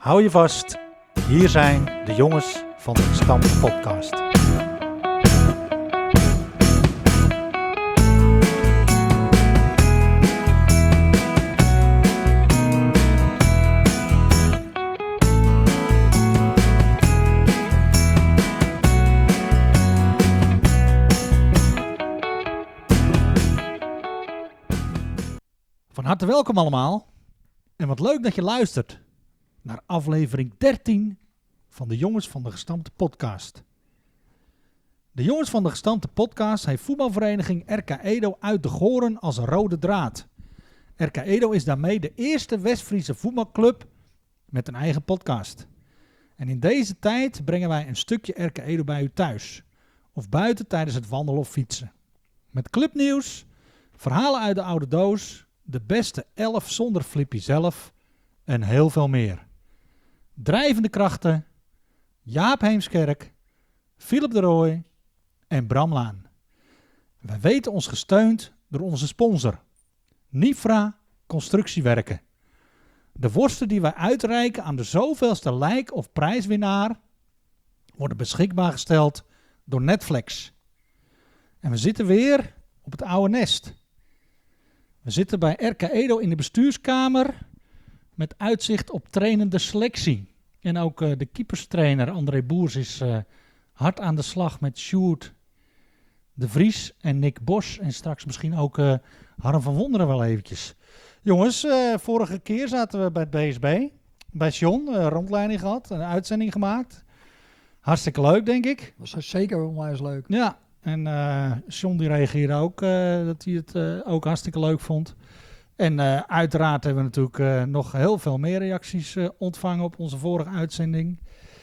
Hou je vast, hier zijn de jongens van de Stam Podcast. Van harte welkom allemaal en wat leuk dat je luistert naar aflevering 13 van de Jongens van de Gestampte Podcast. De Jongens van de Gestampte Podcast heeft voetbalvereniging RK Edo uit de Goren als rode draad. RK Edo is daarmee de eerste West-Friese voetbalclub met een eigen podcast. En in deze tijd brengen wij een stukje RK Edo bij u thuis of buiten tijdens het wandelen of fietsen. Met clubnieuws, verhalen uit de oude doos, de beste 11 zonder Flippy zelf en heel veel meer. Drijvende krachten, Jaap Heemskerk, Philip de Rooij en Bram Laan. Wij weten ons gesteund door onze sponsor, Nifra Constructiewerken. De worsten die wij uitreiken aan de zoveelste lijk- of prijswinnaar worden beschikbaar gesteld door Netflix. En we zitten weer op het oude nest. We zitten bij RK Edo in de bestuurskamer met uitzicht op trainende selectie. En ook de keeperstrainer André Boers is hard aan de slag met Sjoerd de Vries en Nick Bos. En straks misschien ook Harm van Wonderen wel eventjes. Jongens, vorige keer zaten we bij het BSB. Bij John, rondleiding gehad, een uitzending gemaakt. Hartstikke leuk, denk ik. Was zeker onwijs leuk. Ja, en John die reageerde ook dat hij het ook hartstikke leuk vond. En uiteraard hebben we natuurlijk nog heel veel meer reacties ontvangen op onze vorige uitzending.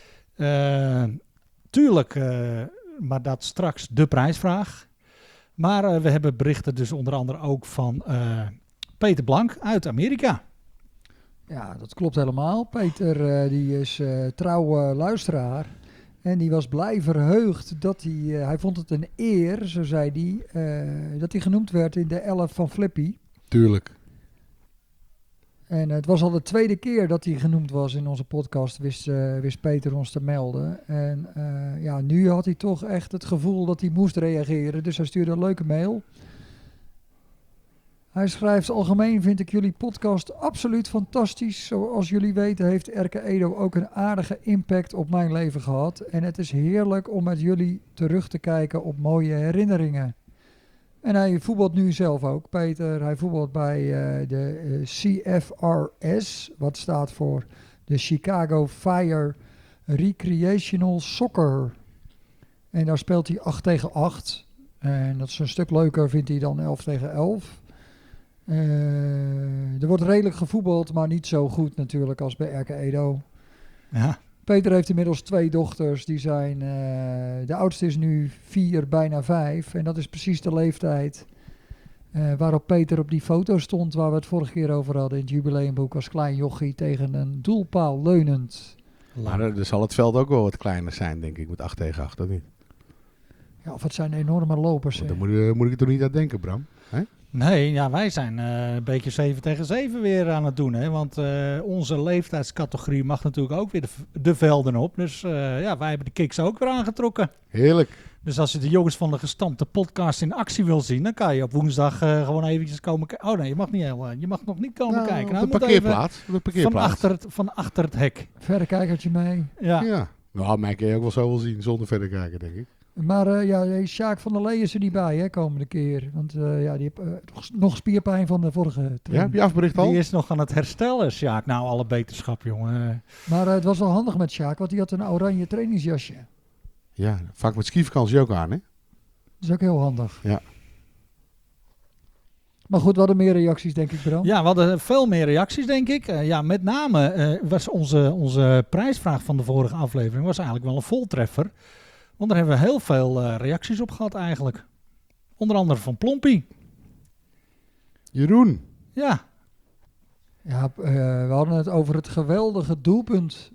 Tuurlijk, maar dat straks de prijsvraag. Maar we hebben berichten dus onder andere ook van Peter Blank uit Amerika. Ja, dat klopt helemaal. Peter die is trouw luisteraar. En die was blij verheugd dat hij vond het een eer, zo zei hij, dat hij genoemd werd in de 11 van Flippy. Tuurlijk. En het was al de tweede keer dat hij genoemd was in onze podcast, wist Peter ons te melden. En ja, nu had hij toch echt het gevoel dat hij moest reageren, dus hij stuurde een leuke mail. Hij schrijft: algemeen vind ik jullie podcast absoluut fantastisch. Zoals jullie weten heeft RK Edo ook een aardige impact op mijn leven gehad. En het is heerlijk om met jullie terug te kijken op mooie herinneringen. En hij voetbalt nu zelf ook, Peter. Hij voetbalt bij de CFRS, wat staat voor de Chicago Fire Recreational Soccer. En daar speelt hij 8 tegen 8. En dat is een stuk leuker, vindt hij, dan 11 tegen 11. Er wordt redelijk gevoetbald, maar niet zo goed natuurlijk als bij RK Edo. Ja. Peter heeft inmiddels 2 dochters. Die zijn, de oudste is nu 4, bijna 5. En dat is precies de leeftijd waarop Peter op die foto stond waar we het vorige keer over hadden in het jubileumboek als klein jochie tegen een doelpaal leunend. Maar dan zal het veld ook wel wat kleiner zijn, denk ik, met 8 tegen 8, of niet? Ja, of het zijn enorme lopers. Want daar moet ik er toch niet aan denken, Bram? Hè? Nee, ja, wij zijn een beetje 7 tegen 7 weer aan het doen. Hè? Want onze leeftijdscategorie mag natuurlijk ook weer de velden op. Dus ja, wij hebben de kicks ook weer aangetrokken. Heerlijk. Dus als je de Jongens van de Gestampte Podcast in actie wil zien, dan kan je op woensdag gewoon eventjes komen kijken. Oh nee, je mag nog niet komen kijken. Op de parkeerplaats. Van achter het hek. Verrekijkertje mee. Ja. Ja. Nou, mij kun je ook wel zo wel zien, zonder verder kijken, denk ik. Maar ja, Sjaak van der Lee is er niet bij, hè, komende keer. Want ja, die heeft nog spierpijn van de vorige Ja, training. heb je afbericht al? Die is nog aan het herstellen, Sjaak. Nou, alle beterschap, jongen. Maar het was wel handig met Sjaak, want hij had een oranje trainingsjasje. Ja, vaak met skivakantie ook aan, hè? Dat is ook heel handig. Ja. Maar goed, we hadden meer reacties, denk ik, Bram. Ja, we hadden veel meer reacties, denk ik. Ja, met name was onze prijsvraag van de vorige aflevering was eigenlijk wel een voltreffer. Want daar hebben we heel veel reacties op gehad eigenlijk. Onder andere van Plompie. Jeroen. Ja. Ja, we hadden het over het geweldige doelpunt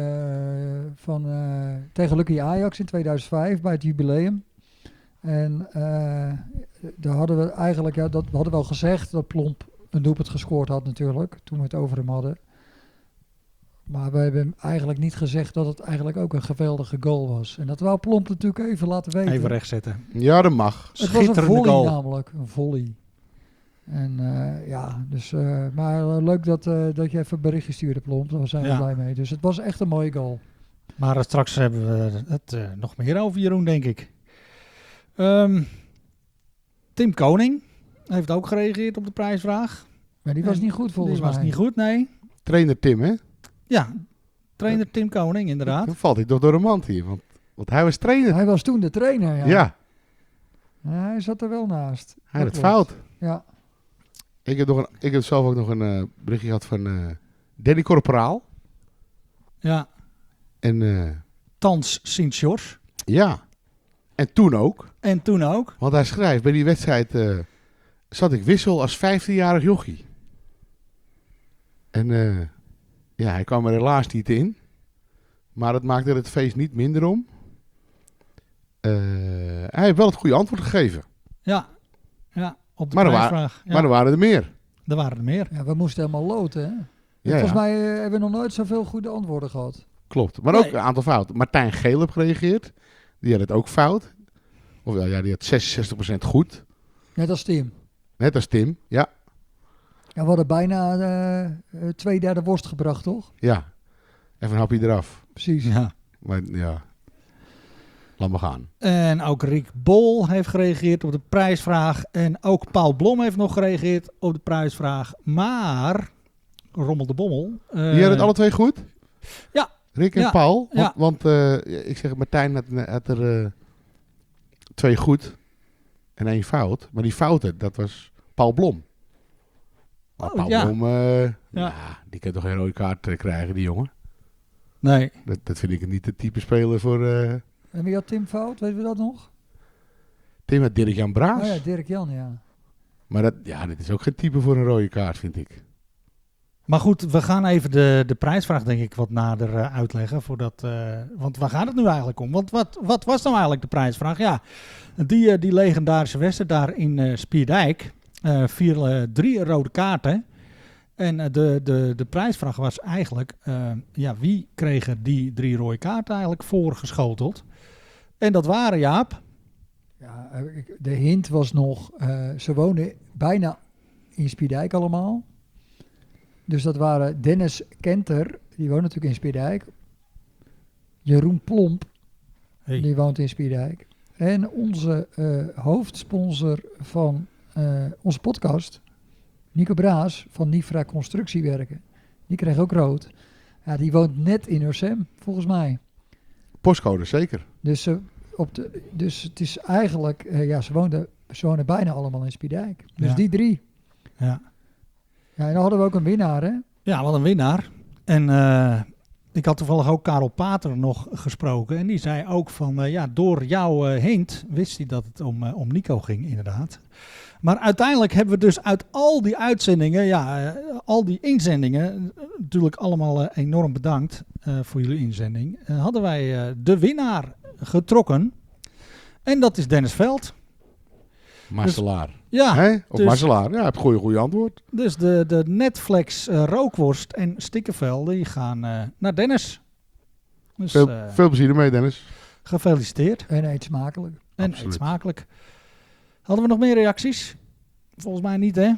tegen Lucky Ajax in 2005 bij het jubileum. En daar hadden we eigenlijk, we hadden wel gezegd dat Plomp een doelpunt gescoord had natuurlijk, toen we het over hem hadden. Maar we hebben eigenlijk niet gezegd dat het eigenlijk ook een geweldige goal was. En dat wou Plomp natuurlijk even laten weten. Even rechtzetten. Ja, dat mag. Het was een Schitterende volley goal. namelijk, een volley. En maar leuk dat je even een berichtje stuurde, Plomp. Daar zijn we Ja. blij mee. Dus het was echt een mooie goal. Maar straks hebben we het nog meer over Jeroen, denk ik. Tim Koning heeft ook gereageerd op de prijsvraag. Maar die was niet goed volgens Die mij. was niet goed, nee. Trainer Tim, hè? Ja, trainer Tim Koning, inderdaad. Dan valt hij toch door de mand hier. Want hij was trainer. Hij was toen de trainer, ja. Ja, Hij zat er wel naast. hij had Dat het klopt. fout. Ja. Ik heb zelf ook nog een berichtje gehad van Danny Corporaal. Ja, En thans Sint-George. ja, en toen ook. En toen ook. Want hij schrijft, bij die wedstrijd zat ik wissel als 15-jarig jochie. En ja, hij kwam er helaas niet in. Maar dat maakte het feest niet minder om. Hij heeft wel het goede antwoord gegeven. Ja, op de Maar er prijsvraag. Ja, Maar er waren er meer. er waren er meer. Ja, we moesten helemaal loten, hè? Ja, Volgens ja, mij hebben we nog nooit zoveel goede antwoorden gehad. klopt. Maar Nee. ook een aantal fouten. Martijn Geel heeft gereageerd. Die had het ook fout. Of ja, die had 66% goed. Net als Tim. Net als Tim. Ja, Ja, we hadden bijna 2/3 worst gebracht, toch? ja. Even een hapje eraf. Precies. Ja. Maar ja, laat maar gaan. En ook Rick Bol heeft gereageerd op de prijsvraag. En ook Paul Blom heeft nog gereageerd op de prijsvraag. Maar, Rommel de Bommel. Die hadden het alle twee goed? ja. Rick en Ja. Paul? Ja. Want ik zeg, Martijn had er 2 goed en 1 fout. Maar die fouten, dat was Paul Blom. Maar Oh, Paul ja. Blom, Ja. ja, die kan toch geen rode kaart krijgen, die jongen. Nee. Dat vind ik niet de type speler voor... En wie had Tim fout? Weten we dat nog? Tim had Dirk-Jan Braas. Oh ja, Dirk Jan, ja. Maar dit is ook geen type voor een rode kaart, vind ik. Maar goed, we gaan even de prijsvraag denk ik wat nader uitleggen. Want waar gaat het nu eigenlijk om? Want wat was nou eigenlijk de prijsvraag? Ja, die legendarische wedstrijd daar in Spierdijk vielen 3 rode kaarten. En de prijsvraag was eigenlijk, wie kregen die 3 rode kaarten eigenlijk voorgeschoteld? En dat waren, Jaap. Ja, de hint was nog, ze woonden bijna in Spierdijk allemaal. Dus dat waren Dennis Kenter, die woont natuurlijk in Spierdijk. Jeroen Plomp, Hey. die woont in Spierdijk. En onze hoofdsponsor van onze podcast, Nico Braas van Nifra Constructiewerken. Die kreeg ook rood. Ja, die woont net in Ursem, volgens mij. Postcode, zeker. Dus, dus het is eigenlijk, ze woonden bijna allemaal in Spierdijk. Dus Ja. die 3. Ja. Ja, en dan hadden we ook een winnaar, hè? Ja, wat een winnaar. En ik had toevallig ook Karel Pater nog gesproken. En die zei ook van, door jouw hint wist hij dat het om Nico ging, inderdaad. Maar uiteindelijk hebben we dus uit al die uitzendingen, al die inzendingen, natuurlijk allemaal enorm bedankt voor jullie inzending. Hadden wij de winnaar getrokken. En dat is Dennis Veld. Marcelaar. Ja, Hè? Of dus- Marcelaar. Ja, heb goede antwoord. dus de Netflix rookworst en stikkervel, die gaan naar Dennis. Dus Veel plezier ermee, Dennis. gefeliciteerd. En eet smakelijk. En Absoluut. eet smakelijk. Hadden we nog meer reacties? Volgens mij niet, hè?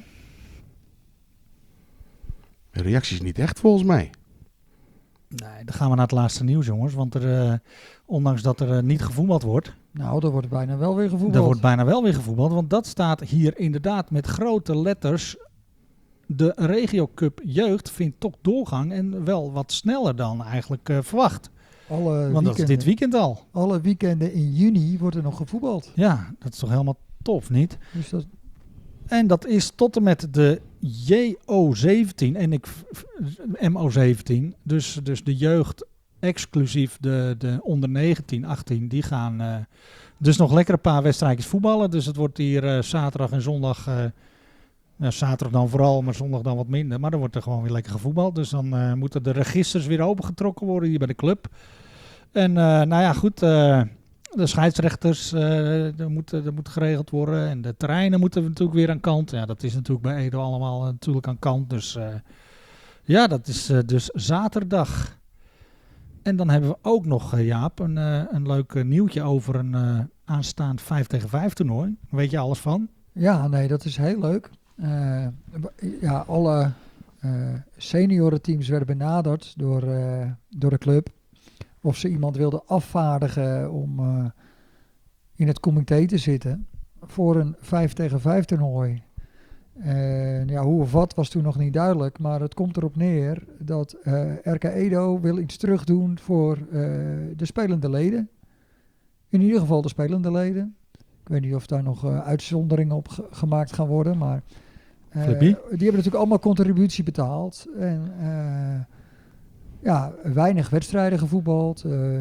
Reacties niet echt, volgens mij. Nee, dan gaan we naar het laatste nieuws, jongens. Want ondanks dat er niet gevoetbald wordt, Nou, er wordt bijna wel weer gevoetbald. er wordt bijna wel weer gevoetbald. Want dat staat hier inderdaad met grote letters. De Regio Cup Jeugd vindt toch doorgang en wel wat sneller dan eigenlijk verwacht. Want dat is dit weekend al. Alle weekenden in juni wordt er nog gevoetbald. Ja, dat is toch helemaal tof, niet? Dus dat, En dat is tot en met de JO17 en MO17. Dus de jeugd exclusief de onder 19, 18. Die gaan dus nog lekker een paar wedstrijdjes voetballen. Dus het wordt hier zaterdag en zondag. Zaterdag dan vooral, maar zondag dan wat minder. Maar dan wordt er gewoon weer lekker gevoetbald. Dus dan moeten de registers weer opengetrokken worden hier bij de club. En goed... de scheidsrechters, dat moet geregeld worden. En de terreinen moeten natuurlijk weer aan kant. Ja, dat is natuurlijk bij Edo allemaal natuurlijk aan kant. Dus Ja, dat is dus zaterdag. En dan hebben we ook nog, Jaap, een leuk nieuwtje over een aanstaand 5 tegen 5 toernooi. Weet je alles van? Ja, nee, dat is heel leuk. Alle seniorenteams werden benaderd door de club. Of ze iemand wilden afvaardigen om in het comité te zitten voor een 5 tegen 5 toernooi. Hoe of wat was toen nog niet duidelijk, maar het komt erop neer dat RK Edo wil iets terugdoen voor de spelende leden. In ieder geval de spelende leden. Ik weet niet of daar nog uitzonderingen op gemaakt gaan worden, maar die hebben natuurlijk allemaal contributie betaald. En weinig wedstrijden gevoetbald,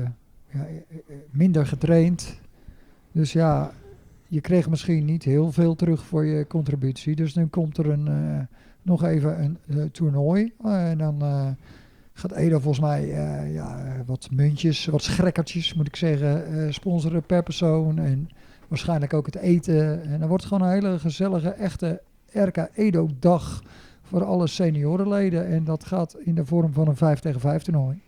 minder getraind. Dus ja, je kreeg misschien niet heel veel terug voor je contributie. Dus nu komt er nog even een toernooi. En dan gaat Edo volgens mij wat muntjes, wat schrekkertjes moet ik zeggen, sponsoren per persoon. En waarschijnlijk ook het eten. En dan wordt het gewoon een hele gezellige, echte RK Edo dag voor alle seniorenleden. En dat gaat in de vorm van een 5 tegen 5 toernooi.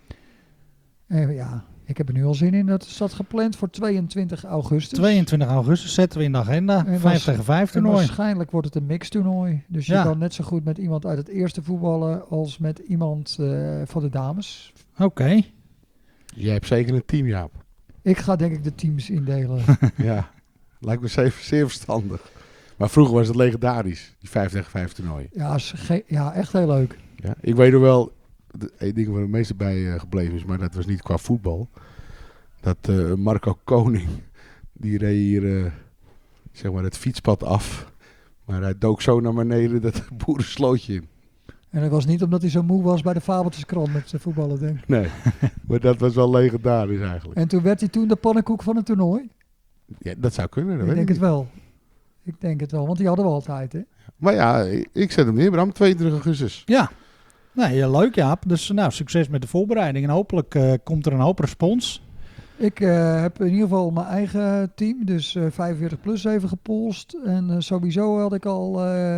En ja, ik heb er nu al zin in. Dat staat gepland voor 22 augustus. 22 augustus zetten we in de agenda. 5 tegen 5 toernooi. Waarschijnlijk wordt het een mixtoernooi. Dus je kan net zo goed met iemand uit het eerste voetballen als met iemand van de dames. Oké. Jij hebt zeker een team, Jaap. Ik ga denk ik de teams indelen. Ja, lijkt me zeer verstandig. Maar vroeger was het legendarisch, die 5 tegen 5 toernooi. Ja, echt heel leuk. Ja, ik weet nog wel, één ding waar het meeste bij gebleven is, maar dat was niet qua voetbal. Dat Marco Koning, die reed hier het fietspad af. Maar hij dook zo naar beneden dat boeren slootje in. En dat was niet omdat hij zo moe was bij de Fabeltjeskrant met zijn voetballen, denk ik. Nee, maar dat was wel legendarisch eigenlijk. En toen werd hij toen de pannenkoek van het toernooi? Ja, dat zou kunnen. Ik denk het wel. Ik denk het wel, want die hadden we altijd, hè? Maar ja, ik zet hem neer, Bram, 22 augustus. Ja, nee, leuk Jaap. Dus succes met de voorbereiding. En hopelijk komt er een hoop respons. Ik heb in ieder geval mijn eigen team, dus 45 plus even gepolst. En sowieso had ik al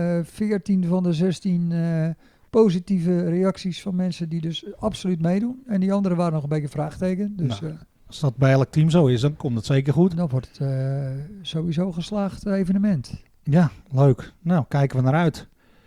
14 van de 16 positieve reacties van mensen die dus absoluut meedoen. En die anderen waren nog een beetje vraagteken. Dus als dat bij elk team zo is, dan komt het zeker goed. Dan wordt het sowieso een geslaagd evenement. Ja, leuk. Nou, kijken we naar uit.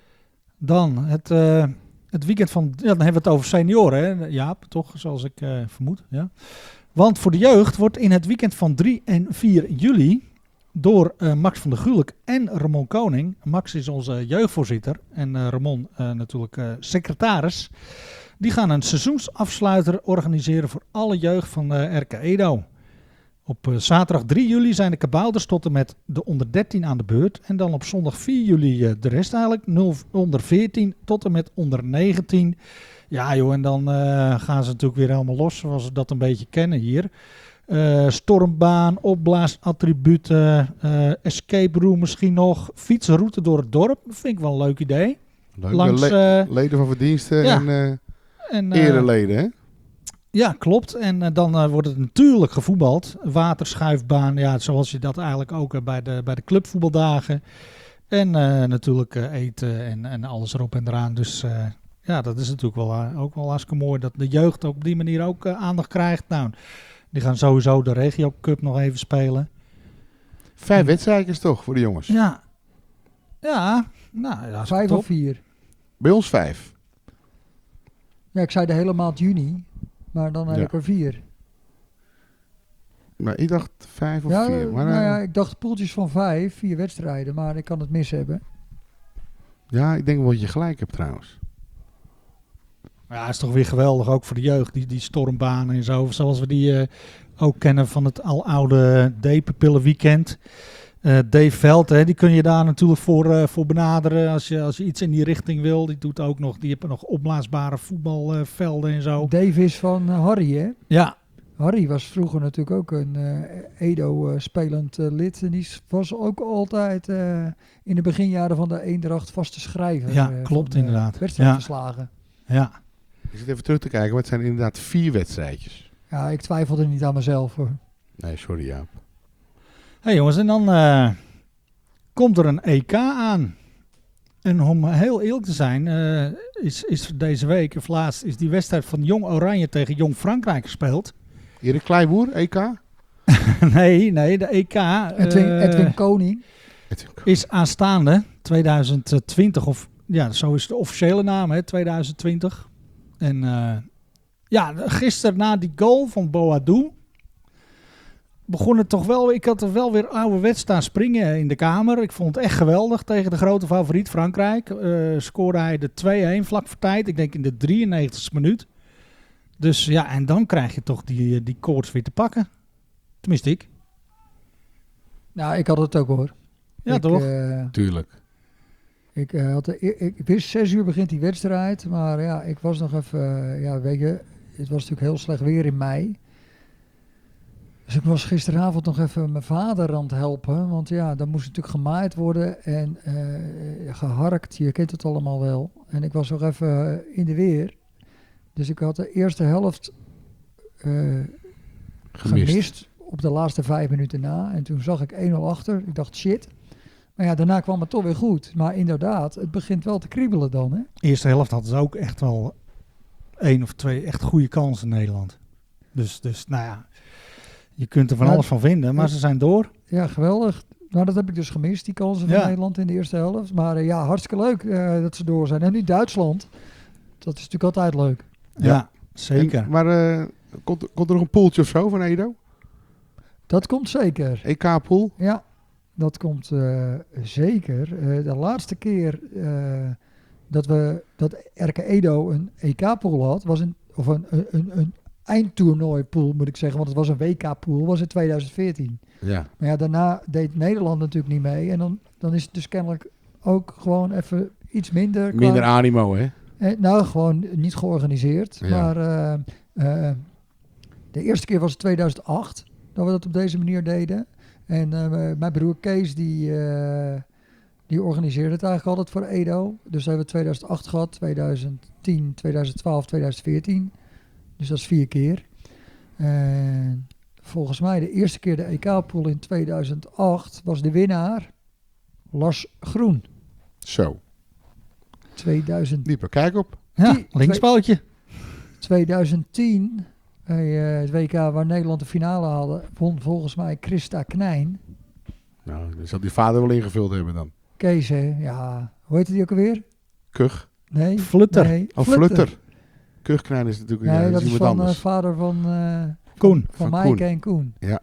Dan het weekend van... Ja, dan hebben we het over senioren, hè, Jaap, toch? Zoals ik vermoed, ja. Want voor de jeugd wordt in het weekend van 3 en 4 juli... door Max van der Gulik en Ramon Koning... Max is onze jeugdvoorzitter en Ramon natuurlijk secretaris... Die gaan een seizoensafsluiter organiseren voor alle jeugd van RK Edo. Op zaterdag 3 juli zijn de kabouters tot en met de onder 13 aan de beurt. En dan op zondag 4 juli de rest eigenlijk. Onder 14 tot en met onder 19. Ja joh, en dan gaan ze natuurlijk weer helemaal los zoals we dat een beetje kennen hier. Stormbaan, opblaasattributen, escape room misschien nog. Fietsroute door het dorp, dat vind ik wel een leuk idee. Leuk, langs, leden van verdiensten en ereleden, hè? Ja, klopt. En dan wordt het natuurlijk gevoetbald. Waterschuifbaan, ja, zoals je dat eigenlijk ook bij de clubvoetbaldagen. En natuurlijk eten en alles erop en eraan. Dus ja, dat is natuurlijk ook wel hartstikke mooi dat de jeugd op die manier ook aandacht krijgt. Nou, die gaan sowieso de Regio Cup nog even spelen. 5 wedstrijdjes toch voor de jongens? Ja. Ja, nou ja. 5 top. of 4? Bij ons 5. Ja, ik zei de hele maand juni, maar dan heb ik er 4. Maar ik dacht 5 of 4. Maar, ik dacht poeltjes van 5, 4 wedstrijden, maar ik kan het mis hebben. Ja, ik denk wel dat je gelijk hebt trouwens. Ja, is toch weer geweldig, ook voor de jeugd, die stormbanen en zo. Zoals we die ook kennen van het aloude D-pupillenweekend. Dave Veld, hè, die kun je daar natuurlijk voor benaderen als je iets in die richting wil. Die hebben nog opblaasbare voetbalvelden en zo. Dave is van Harry, hè? Ja. Harry was vroeger natuurlijk ook een Edo-spelend lid. En die was ook altijd in de beginjaren van de Eendracht vaste schrijver. Ja, klopt inderdaad. Wedstrijdverslagen. Ja. Ik zit even terug te kijken, maar het zijn inderdaad 4 wedstrijdjes. Ja, ik twijfelde niet aan mezelf, hoor. Nee, sorry Jaap. Hey jongens, en dan komt er een EK aan. En om heel eerlijk te zijn, is deze week, of laatst, is die wedstrijd van Jong Oranje tegen Jong Frankrijk gespeeld. Erik Kleiboer, EK? nee, de EK Edwin Koning. is aanstaande 2020, of ja, zo is de officiële naam, hè, 2020. En gisteren na die goal van Boadou begon het toch wel. Ik had er wel weer ouderwets staan springen in de kamer. Ik vond het echt geweldig tegen de grote favoriet Frankrijk. Scoorde hij de 2-1 vlak voor tijd. Ik denk in de 93e minuut. Dus ja, en dan krijg je toch die koorts weer te pakken. Tenminste ik. Nou, ik had het ook hoor. Ja, toch? Tuurlijk. Ik wist 6 uur begint die wedstrijd, maar ja, ik was nog even, weet je, het was natuurlijk heel slecht weer in mei. Dus ik was gisteravond nog even mijn vader aan het helpen, want ja, dan moest natuurlijk gemaaid worden en geharkt, je kent het allemaal wel. En ik was nog even in de weer, dus ik had de eerste helft gemist op de laatste 5 minuten na. En toen zag ik 1-0 achter, ik dacht shit. Maar ja, daarna kwam het toch weer goed. Maar inderdaad, het begint wel te kriebelen dan. Hè? De eerste helft hadden ze ook echt wel 1 of 2 echt goede kansen in Nederland. Dus nou ja, je kunt er van alles van vinden, maar ze zijn door. Ja, geweldig. Nou, dat heb ik dus gemist, die kansen van Nederland in de eerste helft. Maar hartstikke leuk dat ze door zijn. En nu Duitsland, dat is natuurlijk altijd leuk. Ja, zeker. En, maar komt er nog een poeltje of zo van Edo? Dat komt zeker. EK-pool? Ja. Dat komt zeker. De laatste keer dat RK Edo een EK-pool had, was een eindtoernooipool moet ik zeggen, want het was een WK-pool, was in 2014. Ja. Maar ja, daarna deed Nederland natuurlijk niet mee en dan is het dus kennelijk ook gewoon even iets minder. Minder animo, hè? Nou, gewoon niet georganiseerd. Ja. Maar de eerste keer was het 2008 dat we dat op deze manier deden. En mijn broer Kees, die organiseerde het eigenlijk altijd voor Edo. Dus hebben we 2008 gehad, 2010, 2012, 2014. Dus dat is 4 keer. En volgens mij de eerste keer de EK-pool in 2008 was de winnaar Lars Groen. Zo. 2000. Dieper, kijk op. Ja, linkspootje. 2010... het WK waar Nederland de finale hadden, won volgens mij Christa Knijn. Nou, dan zal die vader wel ingevuld hebben dan. Kees, hè? Ja. Hoe heette die ook alweer? Kug. Nee. Flutter. Nee, Flutter. Kugknijn is natuurlijk nee, dat is iemand van anders. Vader van Koen. Van Koen. Maaike en Koen. Ja.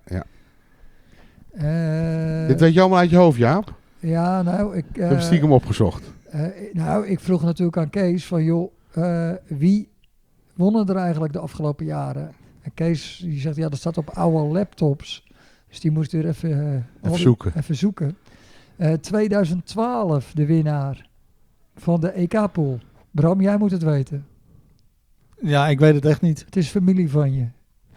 Dit weet je allemaal uit je hoofd, Jaap? Ja, nou, ik heb stiekem opgezocht. Ik vroeg natuurlijk aan Kees van, joh, wie wonnen er eigenlijk de afgelopen jaren? En Kees die zegt, ja, dat staat op oude laptops. Dus die moest weer even zoeken. 2012 de winnaar van de EK-pool. Bram, jij moet het weten. Ja, ik weet het echt niet. Het is familie van je.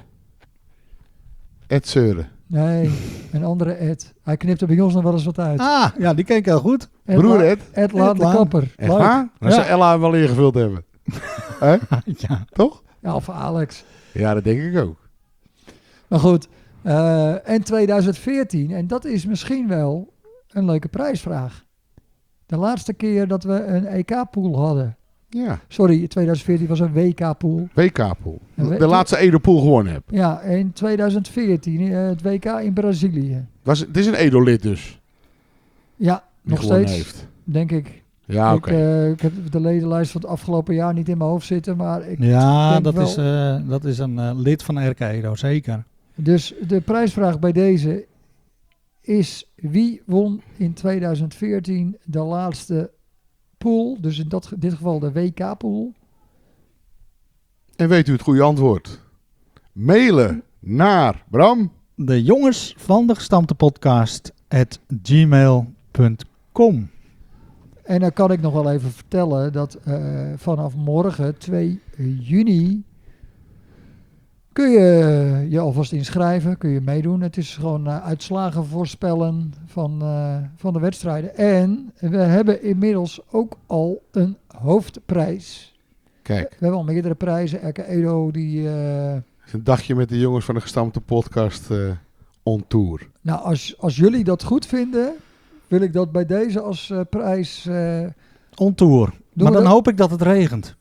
Ed Seuren. Nee, een andere Ed. Hij knipt er bij ons nog wel eens wat uit. Ah, ja, die ken ik heel goed. Broer Ed. Ed Laan de Kapper. Echt waar? Dan zou Ella hem wel ingevuld hebben. Ja. Toch? Ja, of Alex. Ja, dat denk ik ook. Maar goed. En 2014. En dat is misschien wel een leuke prijsvraag. De laatste keer dat we een EK-pool hadden. Ja. Sorry, 2014 was een WK-pool. WK-pool. De laatste Edo-pool gewonnen heb. Ja, in 2014 het WK in Brazilië. Het is een Edo-lid dus. Ja, Die nog steeds, heeft. denk ik. Ja, oké. Ik heb de ledenlijst van het afgelopen jaar niet in mijn hoofd zitten, maar ik Ja, denk dat is een lid van RK Edo, zeker. Dus de prijsvraag bij deze is: wie won in 2014 de laatste pool? Dus in dit geval de WK-pool. En weet u het goede antwoord? Mailen naar Bram. De jongens van de gestampte podcast @gmail.com. En dan kan ik nog wel even vertellen dat vanaf morgen 2 juni kun je je alvast inschrijven, kun je meedoen. Het is gewoon uitslagen voorspellen van de wedstrijden. En we hebben inmiddels ook al een hoofdprijs. Kijk. We hebben al meerdere prijzen. RK Edo die... Een dagje met de jongens van de gestampte podcast on tour. Nou, als jullie dat goed vinden, wil ik dat bij deze als prijs... On tour. Doen, Maar we dan dat, hoop ik dat het regent.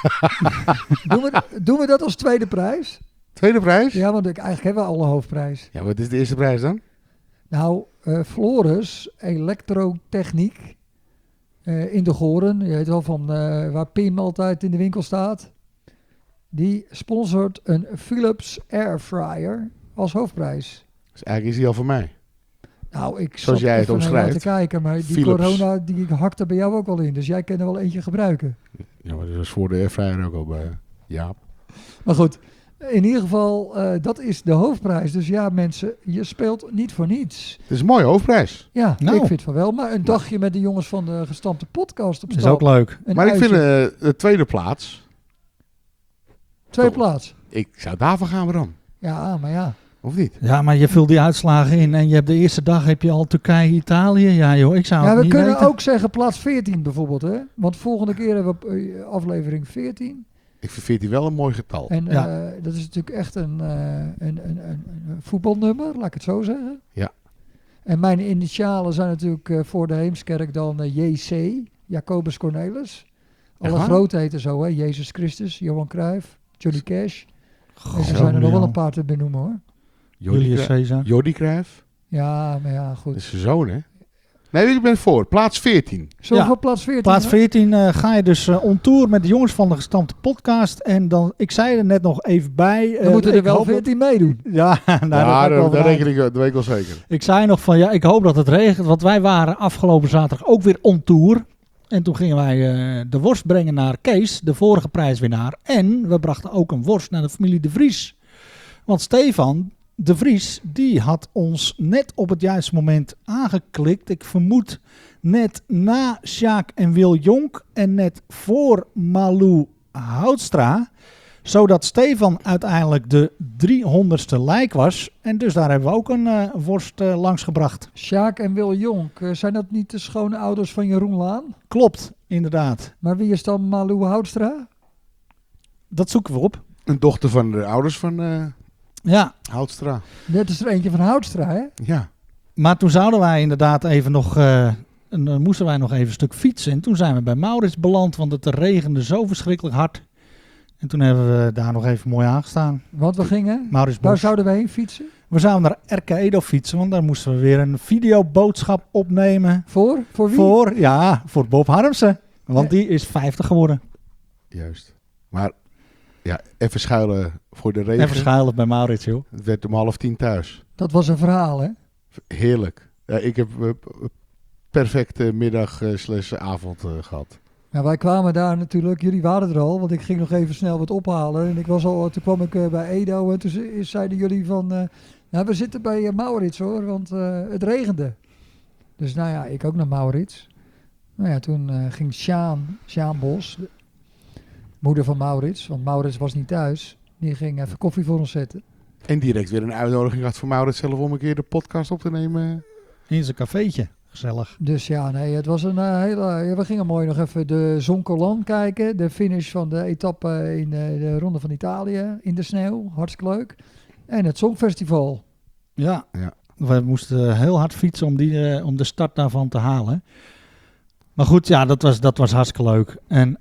doen we dat als tweede prijs? Tweede prijs? Ja, want eigenlijk hebben we al een hoofdprijs. Ja, wat is de eerste prijs dan? Nou, Floris Elektrotechniek in de Goren. Je weet wel van waar Pim altijd in de winkel staat. Die sponsort een Philips Airfryer als hoofdprijs. Dus eigenlijk is die al voor mij. Nou, ik Zoals zat jij het even naar jou omschrijft. te kijken, maar die Philips. corona die hakte bij jou ook al in. Dus jij kan er wel eentje gebruiken. Ja, maar dat is voor de airfryer ook al bij Jaap. Maar goed, in ieder geval, dat is de hoofdprijs. Dus ja, mensen, je speelt niet voor niets. Het is een mooie hoofdprijs. Ja, Nou. ik vind van wel. Maar een dagje met de jongens van de gestampte podcast op Is stap. ook leuk. Een Maar ik vind uitje. de tweede plaats, Tweede plaats. ik zou daarvoor gaan we dan. Ja, maar ja. Of niet? Ja, maar je vult die uitslagen in en je hebt de eerste dag heb je al Turkije, Italië. Ja joh, ik zou Ja, het we niet kunnen weten. ook zeggen plaats 14 bijvoorbeeld. Hè? Want volgende keer hebben we aflevering 14. Ik vind 14 wel een mooi getal. En Ja. dat is natuurlijk echt een voetbalnummer, laat ik het zo zeggen. Ja. En mijn initialen zijn natuurlijk voor de Heemskerk dan JC, Jacobus Cornelis. Alle Echt waar? grootheden zo, hè? Jezus Christus, Johan Cruijff, Johnny Cash. En er Zo, zijn er nog wel Jan. een paar te benoemen hoor. Julius Caesar. Jordi Cruijff. Ja, maar ja, Dat goed. is zijn zoon, hè? Nee, ik ben voor. Plaats 14. Zo Ja, voor plaats 14. Plaats hè? 14 ga je dus on tour met de jongens van de gestampte podcast. En dan, ik zei er net nog even bij. Dan moeten er ik wel hoop dat- 14 meedoen. Ja, nou, dat ga ik wel daar vanuit. reken ik, dat weet ik wel zeker. Ik zei nog van ja, ik hoop dat het regent. Want wij waren afgelopen zaterdag ook weer on tour. En toen gingen wij de worst brengen naar Kees, de vorige prijswinnaar. En we brachten ook een worst naar de familie De Vries. Want Stefan De Vries, die had ons net op het juiste moment aangeklikt. Ik vermoed net na Sjaak en Wil Jonk en net voor Malou Houtstra. Zodat Stefan uiteindelijk de 300ste lijk was. En dus daar hebben we ook een worst langsgebracht. Sjaak en Wil Jonk, zijn dat niet de schone ouders van Jeroen Laan? Klopt, inderdaad. Maar wie is dan Malou Houtstra? Dat zoeken we op. Een dochter van de ouders van Ja, Houtstra. Dat is er eentje van Houtstra, hè? Ja. maar toen zouden wij inderdaad even nog... en dan moesten wij nog even een stuk fietsen. En toen zijn we bij Maurits beland, want het regende zo verschrikkelijk hard. En toen hebben we daar nog even mooi aangestaan. Want we gingen... Maurits Waar Bos. zouden we heen fietsen? We zouden naar Erke Edo fietsen, want daar moesten we weer een videoboodschap opnemen. Voor? Voor wie? Voor Bob Harmsen. Want die is 50 geworden. Juist. Maar ja, even schuilen voor de regen. Even schuilen bij Maurits, joh. Het werd om 9:30 thuis. Dat was een verhaal, hè? Heerlijk. Ja, ik heb perfecte middag / avond gehad. Nou, wij kwamen daar natuurlijk, jullie waren er al, want ik ging nog even snel wat ophalen. En toen kwam ik bij Edo en toen zeiden jullie van, nou we zitten bij Maurits hoor, want het regende. Dus nou ja, ik ook naar Maurits. Nou ja, toen ging Sjaan Bos, de moeder van Maurits, want Maurits was niet thuis. Die ging even koffie voor ons zetten. En direct weer een uitnodiging had voor Maurits zelf om een keer de podcast op te nemen. In zijn cafeetje. Gezellig. Dus ja, nee, het was een hele... we gingen mooi nog even de Zoncolan kijken. De finish van de etappe in de Ronde van Italië in de sneeuw. Hartstikke leuk. En het Songfestival. Ja. Ja. We moesten heel hard fietsen om de start daarvan te halen. Maar goed, ja, dat was hartstikke leuk. En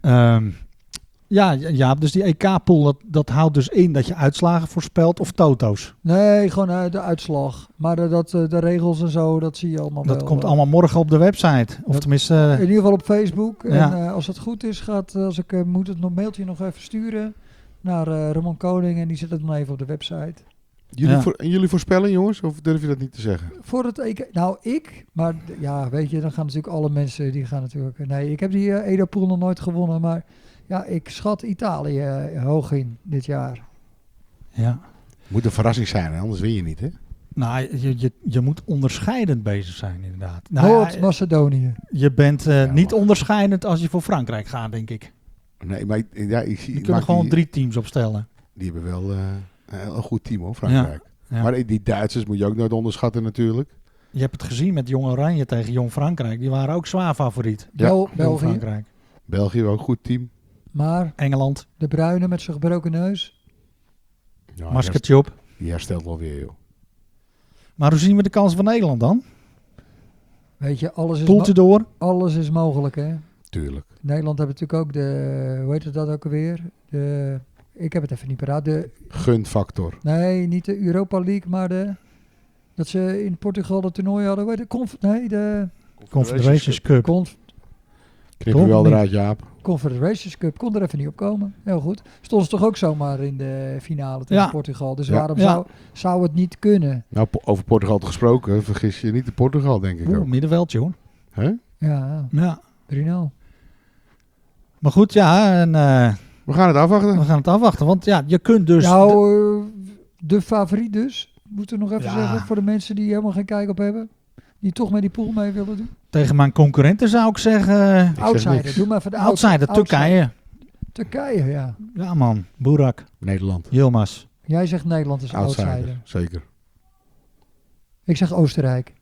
ja, dus die EK-pool, dat houdt dus in dat je uitslagen voorspelt of toto's. Nee, gewoon de uitslag. Maar de regels en zo, dat zie je allemaal wel. Dat komt allemaal morgen op de website. Of Dat- tenminste, In ieder geval op Facebook. Ja. En als het goed is, moet het mailtje nog even sturen naar Ramon Koning. En die zet het dan even op de website. Jullie voorspellen, jongens? Of durf je dat niet te zeggen? Voor het EK, nou maar ja, weet je, dan gaan natuurlijk alle mensen, die gaan natuurlijk... Nee, ik heb die Edo-pool nog nooit gewonnen, maar ja, ik schat Italië hoog in dit jaar. ja. Moet een verrassing zijn, hè? Anders win je niet, hè? Nou, je moet onderscheidend bezig zijn, inderdaad. Nou, ja, Noord-Macedonië. je bent Ja, niet maar- onderscheidend als je voor Frankrijk gaat, denk ik. Nee, maar ik zie... Je kunt gewoon 3 teams opstellen. Die hebben wel een goed team, hoor, Frankrijk. Ja. Maar die Duitsers moet je ook nooit onderschatten, natuurlijk. Je hebt het gezien met Jong Oranje tegen Jong Frankrijk. Die waren ook zwaar favoriet. Ja, Jong België. Frankrijk. België wel een goed team. Maar Engeland. de Bruyne met zijn gebroken neus. Ja, Maskertje op. die herstelt wel weer, joh. Maar hoe zien we de kansen van Nederland dan? Weet je, Poeltje door. alles is mogelijk, hè. Tuurlijk. Nederland hebben natuurlijk ook de... Hoe heet het dat ook alweer? Ik heb het even niet paraat. Gunfactor. Nee, niet de Europa League, maar dat ze in Portugal het toernooi hadden. Hoe heet de Confederations Cup. Knippen we wel eruit, Jaap. Confederations Cup. Kon er even niet op komen. Heel goed. Stonden ze toch ook zomaar in de finale tegen Portugal. Dus waarom zou het niet kunnen? Nou, over Portugal te gesproken, vergis je niet de Portugal, denk ik ook. Middenveldje, hoor. Hè? Ja. 3-0. Maar goed, ja. En, we gaan het afwachten. Want ja, je kunt dus... De favoriet dus. Moeten we nog even zeggen. Voor de mensen die helemaal geen kijk op hebben. Die toch met die pool mee willen doen. Tegen mijn concurrenten zou ik zeggen... outsider. Doe maar even de outsider. Turkije. Turkije, ja. Ja man. Burak. Nederland. Yilmaz. Jij zegt Nederland is outsider. Zeker. Ik zeg Oostenrijk.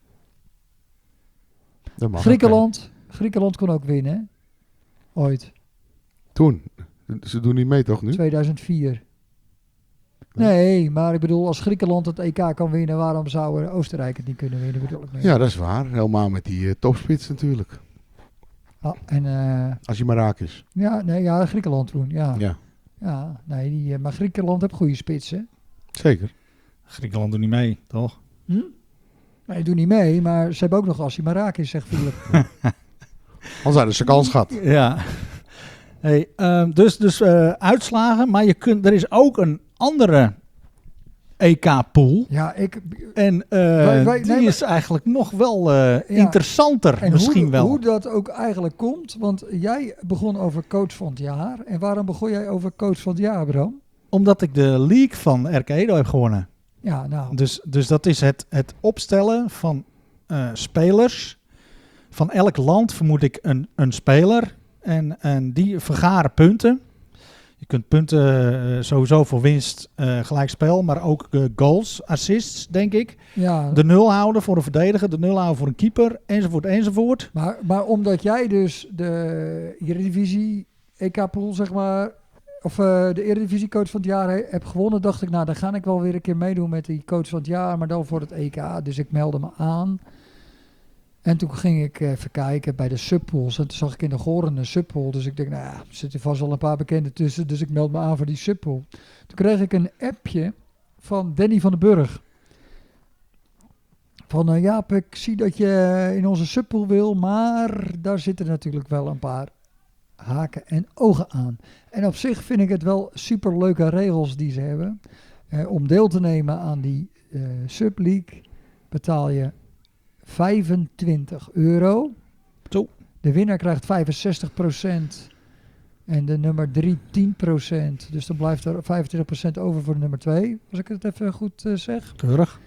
Griekenland kon ook winnen, hè? Ooit. Toen. Ze doen niet mee toch nu? 2004. Nee, maar ik bedoel, als Griekenland het EK kan winnen, waarom zou Oostenrijk het niet kunnen winnen? Bedoel ik mee. Ja, dat is waar. Helemaal met die topspits natuurlijk. Als hij maar raak is. Ja, Griekenland toen, ja. Ja, maar Griekenland heeft goede spitsen. Zeker. Griekenland doet niet mee, toch? Nee, doet niet mee, maar ze hebben ook nog als hij maar raak is, zegt Philip. Anders hadden ze kans gehad. Ja. Hey, dus uitslagen, maar er is ook een andere EK-pool. Ja, En die is eigenlijk nog wel interessanter en misschien wel. Hoe dat ook eigenlijk komt, want jij begon over coach van het jaar. En waarom begon jij over coach van het jaar, Bram? Omdat ik de league van RK Edo heb gewonnen. Ja, nou. Dus dat is het opstellen van spelers. Van elk land vermoed ik een speler. En die vergaren punten. Je kunt punten sowieso voor winst, gelijkspel, maar ook goals, assists, denk ik. Ja. De 0 houden voor een verdediger, de 0 houden voor een keeper, enzovoort. Maar omdat jij dus de Eredivisie EK-pool, zeg maar, of de Eredivisie coach van het jaar hebt gewonnen, dacht ik, nou, dan ga ik wel weer een keer meedoen met die coach van het jaar, maar dan voor het EK. Dus ik meldde me aan. En toen ging ik even kijken bij de subpools. En toen zag ik in de Goren een subpool. Dus ik denk, nou ja, er zitten vast al een paar bekenden tussen. Dus ik meld me aan voor die subpool. Toen kreeg ik een appje van Danny van den Burg. Van Jaap, ik zie dat je in onze subpool wil. Maar daar zitten natuurlijk wel een paar haken en ogen aan. En op zich vind ik het wel superleuke regels die ze hebben. Om deel te nemen aan die subleague betaal je €25. Zo. De winnaar krijgt 65% en de nummer 3 10%. Dus dan blijft er 25% over voor de nummer 2, als ik het even goed zeg. Keurig.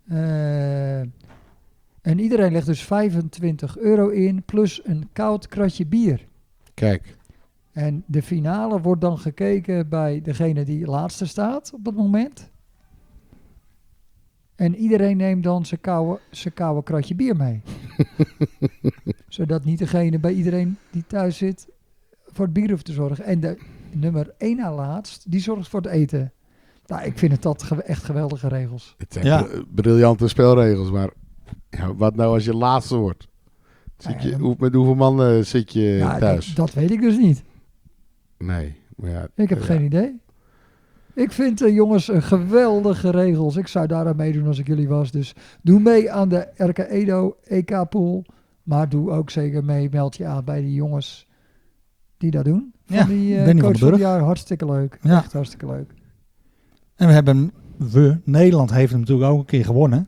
En iedereen legt dus €25 in, plus een koud kratje bier. Kijk. En de finale wordt dan gekeken bij degene die laatste staat op dat moment. En iedereen neemt dan zijn koude kratje bier mee. Zodat niet degene bij iedereen die thuis zit voor het bier hoeft te zorgen. En de nummer 1 na laatst, die zorgt voor het eten. Nou, ik vind dat echt geweldige regels. Het zijn briljante spelregels, maar wat nou als je laatste wordt? Met hoeveel man zit je thuis? Dat weet ik dus niet. Nee. Maar ja, ik heb geen idee. Ik vind, jongens, geweldige regels. Ik zou daar aan meedoen als ik jullie was. Dus doe mee aan de RK Edo EK-pool. Maar doe ook zeker mee, meld je aan bij die jongens die dat doen. Van die coach van het jaar, hartstikke leuk. Ja. Echt hartstikke leuk. En Nederland heeft hem natuurlijk ook een keer gewonnen.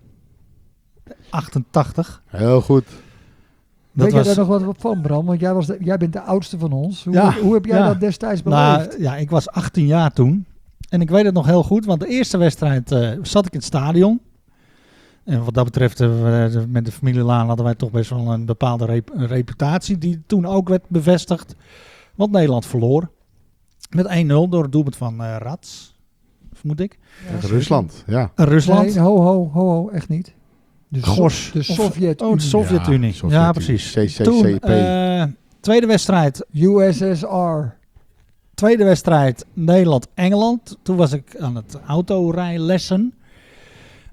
88. Heel goed. Weet je daar nog wat van, Bram? Want jij bent de oudste van ons. Hoe heb jij dat destijds beleefd? Nou, ik was 18 jaar toen. En ik weet het nog heel goed, want de eerste wedstrijd zat ik in het stadion. En wat dat betreft, met de familie Laan hadden wij toch best wel een bepaalde reputatie. Die toen ook werd bevestigd. Want Nederland verloor. Met 1-0 door het doelpunt van Rats. Vermoed ik. Ja, Rusland, ja. Rusland. Nee, ho, echt niet. Gors. De Sovjet-Unie. De Sovjet-Unie. Ja, precies. CCCP. Toen, tweede wedstrijd. USSR. Tweede wedstrijd Nederland-Engeland. Toen was ik aan het autorijlessen.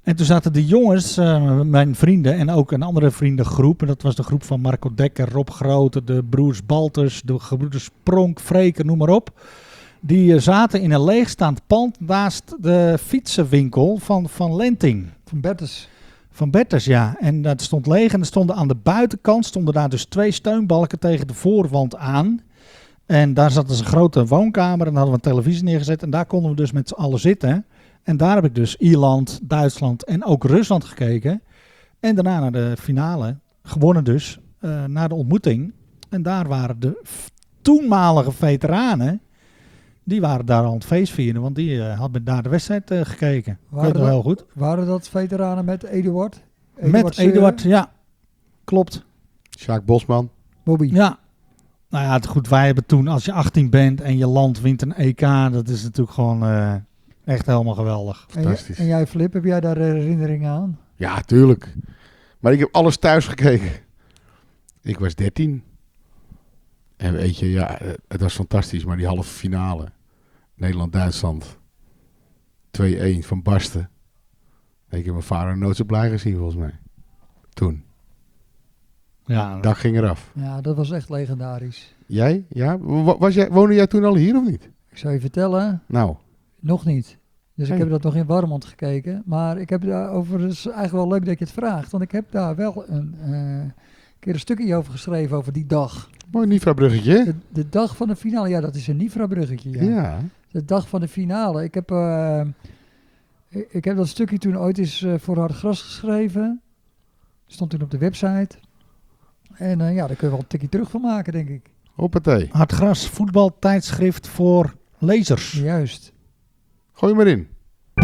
En toen zaten de jongens, mijn vrienden en ook een andere vriendengroep. En dat was de groep van Marco Dekker, Rob Grote, de broers Balters, de gebroeders Pronk, Freker, noem maar op. Die zaten in een leegstaand pand naast de fietsenwinkel van Lenting. Van Bertus, ja. En dat stond leeg en er stonden aan de buitenkant daar dus 2 steunbalken tegen de voorwand aan. En daar zat dus een grote woonkamer en daar hadden we een televisie neergezet. En daar konden we dus met z'n allen zitten. En daar heb ik dus Ierland, Duitsland en ook Rusland gekeken. En daarna naar de finale, gewonnen dus, naar de ontmoeting. En daar waren de toenmalige veteranen, die waren daar al aan het feest vieren, want die hadden daar de wedstrijd gekeken. Weet nog heel goed. Waren dat veteranen met Eduard? Met Eduard, ja. Klopt. Sjaak Bosman. Bobby. Ja. Nou ja, goed, wij hebben toen, als je 18 bent en je land wint een EK, dat is natuurlijk gewoon echt helemaal geweldig. Fantastisch. En jij, Flip, heb jij daar herinneringen aan? Ja, tuurlijk. Maar ik heb alles thuis gekeken. Ik was 13. En weet je, ja, het was fantastisch. Maar die halve finale. Nederland-Duitsland. 2-1 van Basten. Ik heb mijn vader nooit zo blij gezien, volgens mij. Toen. Ja, Dat ging eraf. Ja, dat was echt legendarisch. Jij? Ja? Woonde jij toen al hier of niet? Ik zou je vertellen, Nou. nog niet. Dus Hey. ik heb dat nog in Warmond gekeken. Maar ik heb daarover, het is eigenlijk wel leuk dat je het vraagt. Want ik heb daar wel een keer een stukje over geschreven over die dag. Mooi Nifra-bruggetje. De dag van de finale, ja, dat is een Nifra-bruggetje. Ja. Ja. De dag van de finale. Ik heb dat stukje toen ooit eens voor Hard Gras geschreven. Stond toen op de website. En ja, daar kun je wel een tikje terug van maken, denk ik. Hoppatee. Hartgras, voetbaltijdschrift voor lezers. Juist. Gooi maar in.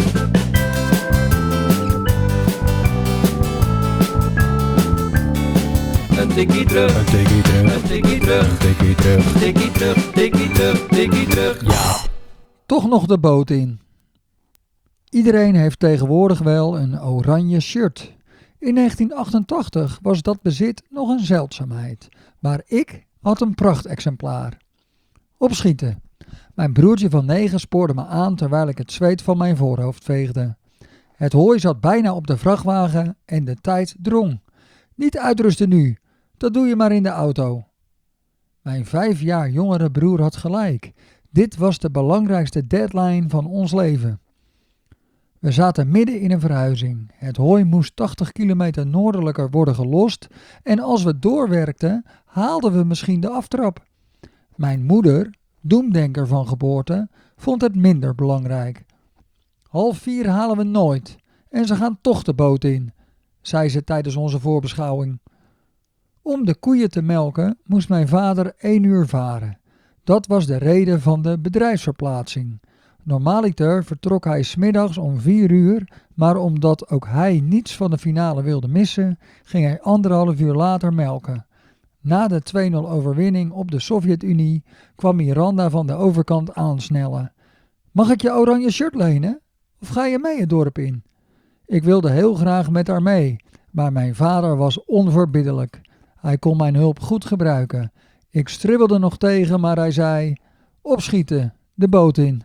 Een tikkie terug, een tikkie terug, een tikkie terug, een tikkie terug, tikkie terug, tikkie terug, tikkie terug. Ja. Toch nog de boot in. Iedereen heeft tegenwoordig wel een oranje shirt. In 1988 was dat bezit nog een zeldzaamheid. Maar ik had een prachtexemplaar. Opschieten. Mijn broertje van 9 spoorde me aan terwijl ik het zweet van mijn voorhoofd veegde. Het hooi zat bijna op de vrachtwagen en de tijd drong. Niet uitrusten nu, dat doe je maar in de auto. Mijn 5 jaar jongere broer had gelijk. Dit was de belangrijkste deadline van ons leven. We zaten midden in een verhuizing. Het hooi moest 80 kilometer noordelijker worden gelost en als we doorwerkten, haalden we misschien de aftrap. Mijn moeder, doemdenker van geboorte, vond het minder belangrijk. 3:30 halen we nooit en ze gaan toch de boot in, zei ze tijdens onze voorbeschouwing. Om de koeien te melken moest mijn vader 1 uur varen. Dat was de reden van de bedrijfsverplaatsing. Normaliter vertrok hij 's middags om 4 uur, maar omdat ook hij niets van de finale wilde missen, ging hij 1,5 uur later melken. Na de 2-0 overwinning op de Sovjet-Unie kwam Miranda van de overkant aansnellen. Mag ik je oranje shirt lenen? Of ga je mee het dorp in? Ik wilde heel graag met haar mee, maar mijn vader was onverbiddelijk. Hij kon mijn hulp goed gebruiken. Ik stribbelde nog tegen, maar hij zei: opschieten, de boot in.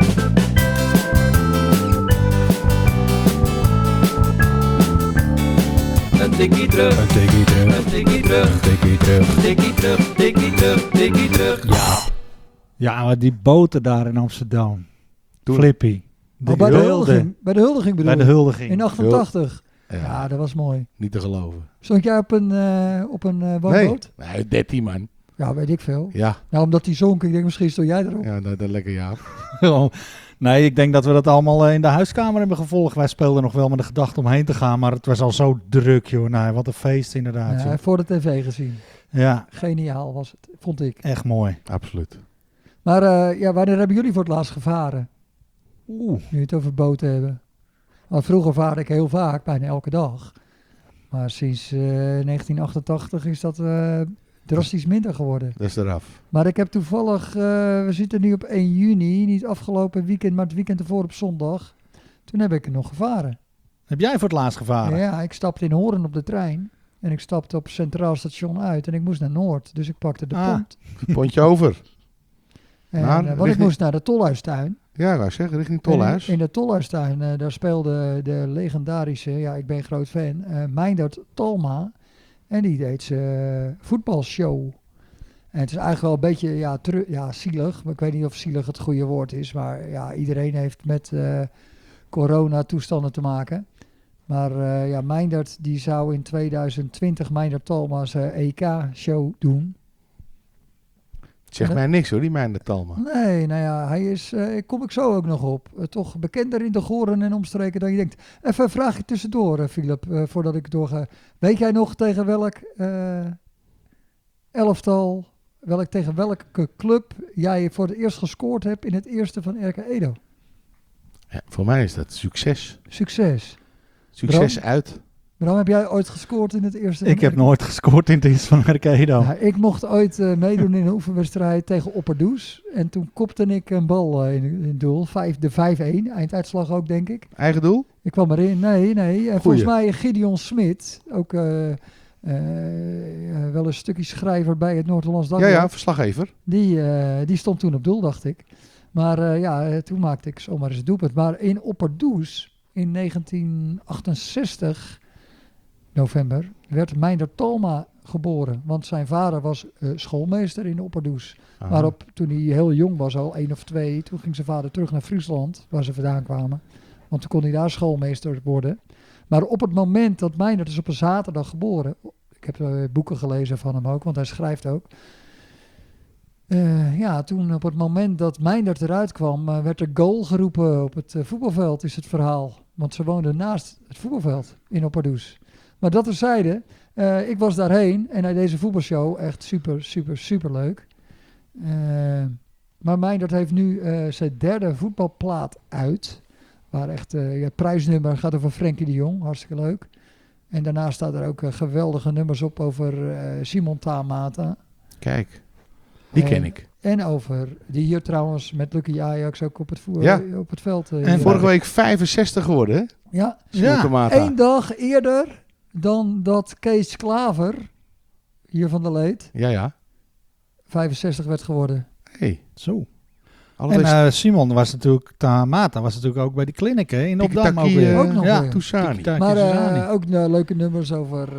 Een tikkie terug, een tikkie terug, een tikkie terug, een tikkie terug, tikkie terug, tikkie terug, tikkie terug. Ja. Ja, maar die boten daar in Amsterdam. Toen- Flippy. Oh, bij de huldiging bedoel Bij de ik. huldiging. In 88. Ja, Ja, dat was mooi. niet te geloven. Stond jij op een woonboot? Nee, 13 man. Ja, weet ik veel. Ja, Nou, omdat die zonk, ik denk misschien stond jij erop. ja dat lekker ja. Nee, ik denk dat we dat allemaal in de huiskamer hebben gevolgd. Wij speelden nog wel met de gedachte om heen te gaan, maar het was al zo druk, joh. Nou, wat een feest inderdaad. Ja, joh. voor de tv gezien. Ja, Geniaal was het, vond ik. echt mooi. Absoluut. Maar ja, wanneer hebben jullie voor het laatst gevaren? Oeh. Nu het over boten hebben. Want vroeger vaarde ik heel vaak, bijna elke dag. Maar sinds 1988 is dat drastisch minder geworden. Dat is eraf. Maar ik heb toevallig, we zitten nu op 1 juni, niet afgelopen weekend, maar het weekend ervoor op zondag. Toen heb ik er nog gevaren. Heb jij voor het laatst gevaren? Ja, ik stapte in Hoorn op de trein. En ik stapte op Centraal Station uit en ik moest naar Noord. Dus ik pakte de Ah. pont. Pontje over. En, Naar want ik richting- moest naar de Tolhuistuin. Ja, ik wou zeggen, richting Tolhuis. In de Tolhuistuin, daar speelde de legendarische, ja, ik ben een groot fan, Meindert Talma. En die deed zijn voetbalshow. En het is eigenlijk wel een beetje zielig. Maar ik weet niet of zielig het goede woord is. Maar ja, iedereen heeft met corona-toestanden te maken. Maar Meindert die zou in 2020 Meindert Talma's EK-show doen. Zeg mij niks hoor, die Meindert Talma. Nee, nou ja, hij is, kom ik zo ook nog op. Toch bekender in de Goren en omstreken dan je denkt. Even een vraagje tussendoor, Philip, voordat ik doorga. Weet jij nog tegen welk elftal, tegen welke club jij voor het eerst gescoord hebt in het eerste van RK Edo? Ja, voor mij is dat succes. Succes. Succes uit. Waarom heb jij ooit gescoord in het eerste? Ik heb nooit gescoord in het eerste van RK Edo. Ja, ik mocht ooit meedoen in een oefenwedstrijd tegen Opperdoes. En toen kopte ik een bal in het doel. De 5-1. Einduitslag ook, denk ik. Eigen doel? Ik kwam erin. Nee. En volgens mij Gideon Smit. Ook wel een stukje schrijver bij het Noord-Hollands Dagblad. Ja, verslaggever. Die stond toen op doel, dacht ik. Maar toen maakte ik zomaar eens het doelpunt. Maar in Opperdoes in 1968... november, werd Meindert Talma geboren. Want zijn vader was schoolmeester in Opperdoes. Aha. Waarop toen hij heel jong was, al 1 of 2, toen ging zijn vader terug naar Friesland, waar ze vandaan kwamen. Want toen kon hij daar schoolmeester worden. Maar op het moment dat Meindert is op een zaterdag geboren, ik heb boeken gelezen van hem ook, want hij schrijft ook. Toen op het moment dat Meindert eruit kwam, werd er goal geroepen op het voetbalveld, is het verhaal. Want ze woonden naast het voetbalveld in Opperdoes. Maar dat terzijde, ik was daarheen en hij deze voetbalshow echt super leuk. Maar Meindert heeft nu zijn 3e voetbalplaat uit. Waar echt het prijsnummer gaat over Frenkie de Jong, hartstikke leuk. En daarnaast staat er ook geweldige nummers op over Simon Tamata. Kijk, die ken ik. En over, die hier trouwens met Lucky Ajax ook op het veld. En vorige week 65 geworden, hè? Ja, Simon Tamata. 1 dag eerder dan dat Kees Klaver, hier van de Leed, Ja. 65 werd geworden. Hey. Zo. Allebei En Simon was natuurlijk, Tamata was natuurlijk ook bij die kliniek hè, in Opdam ook Tiki-taki, weer. ook nog ja, weer. Toussani. Tiki-taki, Maar Toussani. ook leuke nummers over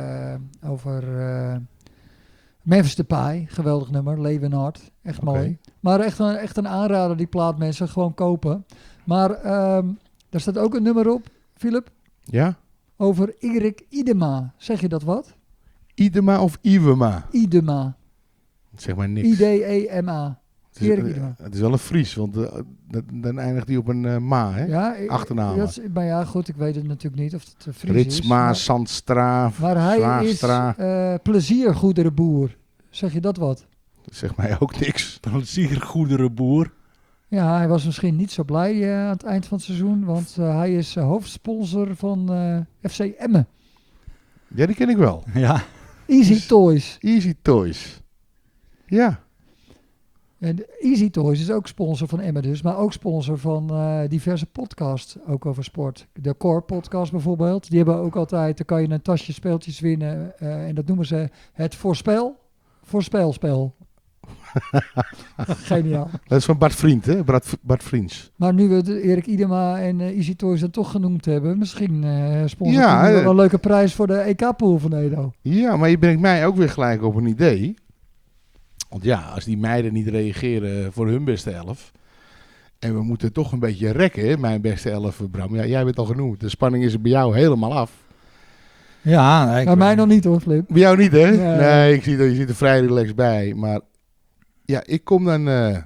Memphis Depay, geweldig nummer, Leeuwenhard, echt mooi. Maar echt een aanrader, die plaat, mensen, gewoon kopen. Maar daar staat ook een nummer op, Philip, Ja? over Erik Idema. Zeg je dat wat? Idema of Iwema? Idema. Zeg maar niks. I-D-E-M-A. Erik Idema. Het is wel een Fries, want dan eindigt hij op een ma, hè? Ja, Achternamen. maar ja, goed, ik weet het natuurlijk niet of het Fries is. Ritsma, Zandstra, Maar hij Zwaarstra. is pleziergoederenboer. Zeg je dat wat? Zeg mij ook niks. Pleziergoederenboer. Ja, hij was misschien niet zo blij aan het eind van het seizoen, want hij is hoofdsponsor van FC Emmen. Ja, die ken ik wel. Ja. Easy Toys. Easy Toys. Ja. En Easy Toys is ook sponsor van Emmen dus, maar ook sponsor van diverse podcasts, ook over sport. De Core podcast bijvoorbeeld, die hebben ook altijd, dan kan je een tasje speeltjes winnen en dat noemen ze het voorspelspel. Geniaal. Dat is van Bart Vriend, hè? Bart Vriends. Maar nu we Erik Idema en Easy Toys dan toch genoemd hebben, misschien sponsoren Ja, we wel een leuke prijs voor de EK-pool van Edo. Ja, maar je brengt mij ook weer gelijk op een idee. Want ja, als die meiden niet reageren voor hun beste 11... en we moeten toch een beetje rekken, hè, mijn beste 11, Bram. Ja, jij bent al genoemd. De spanning is er bij jou helemaal af. Ja, Bij mij nog niet hoor, Flip. Bij jou niet, hè? Nee. Nee, ik zie dat je zit er vrij relaxed bij. Maar ja, ik kom dan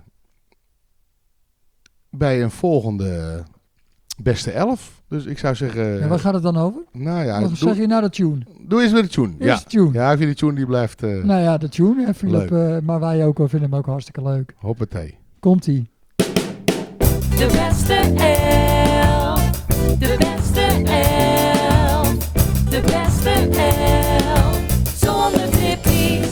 bij een volgende beste 11. Dus ik zou zeggen... En waar gaat het dan over? Nou ja, Wat zeg je na de tune? doe eens weer de tune. Ja. Eerst de tune. Ja, vind je die tune die blijft... Nou ja, de tune, hè, Philip. Maar wij ook vinden hem ook hartstikke leuk. Hoppatee. Komt-ie. De beste elf. De beste elf. De beste elf. Zonder Tippy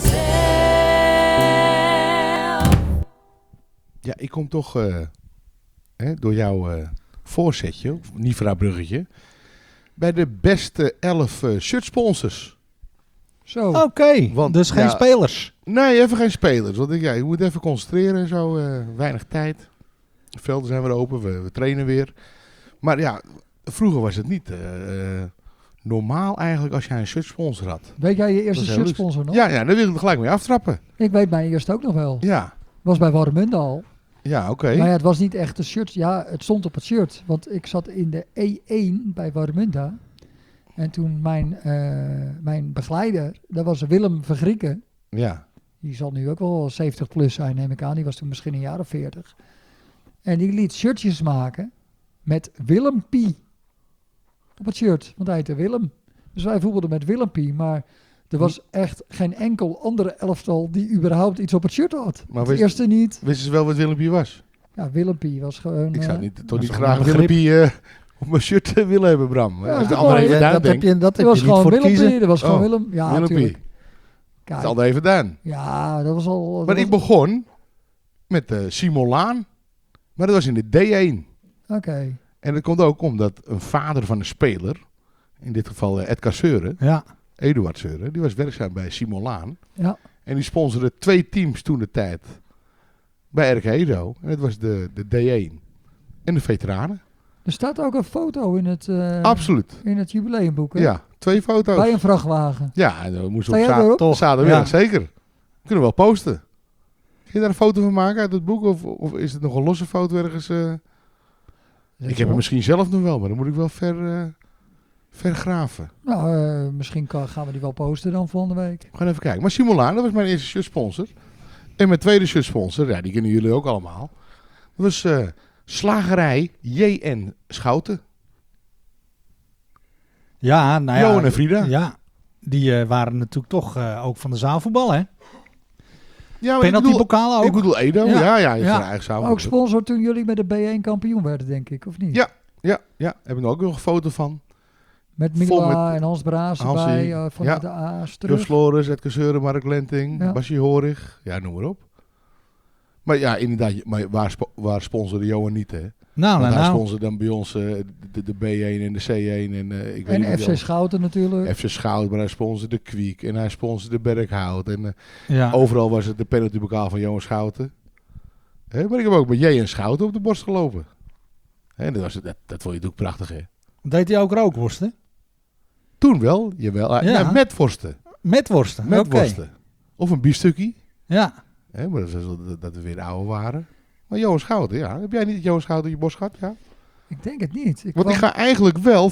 zelf. Ja, ik kom toch door jouw voorzetje, of Nivra-bruggetje, bij de beste 11 shirtsponsors. Zo. Oké, Want, dus geen ja, spelers. Nee, even geen spelers. Want ik moet even concentreren en zo. Weinig tijd. De velden zijn weer open, we trainen weer. Maar ja, vroeger was het niet normaal eigenlijk als jij een shirtsponsor had. Weet jij je eerste Dat is heel shirtsponsor nog? Ja, daar wil ik er gelijk mee aftrappen. Ik weet mijn eerste ook nog wel. Ja, Was bij Warnemünde al. ja, oké. Maar ja, het was niet echt een shirt. Ja, het stond op het shirt. Want ik zat in de E1 bij Warnemünde. En toen mijn begeleider, dat was Willem Vergrieken. Ja, Die zal nu ook wel 70 plus zijn, neem ik aan. Die was toen misschien een jaar of 40. En die liet shirtjes maken met Willem P. op het shirt. Want hij heette Willem. Dus wij voetbalden met Willem P. Maar er was echt geen enkel andere elftal die überhaupt iets op het shirt had. Maar Het eerste niet. wisten ze wel wat Willempie was? Ja, Willem P. was gewoon... Ik zou eh, niet, toch dat niet is graag wel een begrip. Willempie op mijn shirt willen hebben, Bram. Ja, Als de dat andere wel, even ja, Duin dat heb denkt. je, dat Het heb je was niet gewoon voor te Willem kiezen. P. Dat was gewoon Oh, Willem. Ja, Willempie. natuurlijk. Het is Kijk, al even Duin. ja, dat was al... dat Maar was- ik begon met Simon Laan. Maar dat was in de D1. Oké. En dat komt ook omdat een vader van een speler, in dit geval Edgar Seuren, Ja, Eduard Seuren, die was werkzaam bij Simon Laan. Ja. En die sponsorde 2 teams toen de tijd bij RK Edo. En dat was de D1 en de veteranen. Er staat ook een foto in het, Absoluut. in het jubileumboek. Hè? Ja, 2 foto's. Bij een vrachtwagen. Ja, en we moesten Sta op jij erop? toch. zaterdagmiddag, Ja. zeker. Kunnen we wel posten. Kun je daar een foto van maken uit het boek? Of is het nog een losse foto ergens? Ik heb hem misschien zelf nog wel, maar dan moet ik wel ver graven. Nou, misschien gaan we die wel posten dan volgende week. We gaan even kijken. Maar Simon Laan, dat was mijn eerste shirtsponsor. En mijn tweede shirtsponsor, ja, die kennen jullie ook allemaal. Dat was Slagerij J.N. Schouten. ja, nou ja. Johan en Frida. Ja, die waren natuurlijk toch ook van de zaalvoetbal, hè? Ja, maar Penaltybokalen ook. ik bedoel Edo. Ja. Ja, ja, je Ja. hebt eigen samen. Ook sponsor toen jullie met de B1 kampioen werden, denk ik, of niet? Ja. Ja, heb ik ook nog een foto van. Met Vol Mila met en Hans Braas Hansie, erbij, vanuit ja. de A's Jos terug. Flores, Edgar Seuren, Mark Lenting, Ja. Basje Horig. Ja, noem maar op. Maar ja, inderdaad, maar waar sponsorde Johan niet, hè? Nou, Want hij nou. sponsorde dan bij ons de B1 en de C1 en ik weet niet En wat FC die Schouten natuurlijk. andere- FC Schout, maar hij sponsorde Kwiek en hij sponsorde Berghout. En Ja. overal was het de penaltybokaal van Johan Schouten. Hè, maar ik heb ook bij J.N. Schouten op de borst gelopen. Hè, dat vond je natuurlijk prachtig, hè? Deed hij ook rookworsten? Toen wel, jawel. Ja. Ja, met worsten. Met worsten? Met Oké. worsten. Of een biefstukje. Ja. Hè, maar dat we weer ouder waren. Maar Johan Schouten, ja. Heb jij niet Johan Schouten in je borst gehad? Ja. Ik denk het niet. Want ik ga eigenlijk wel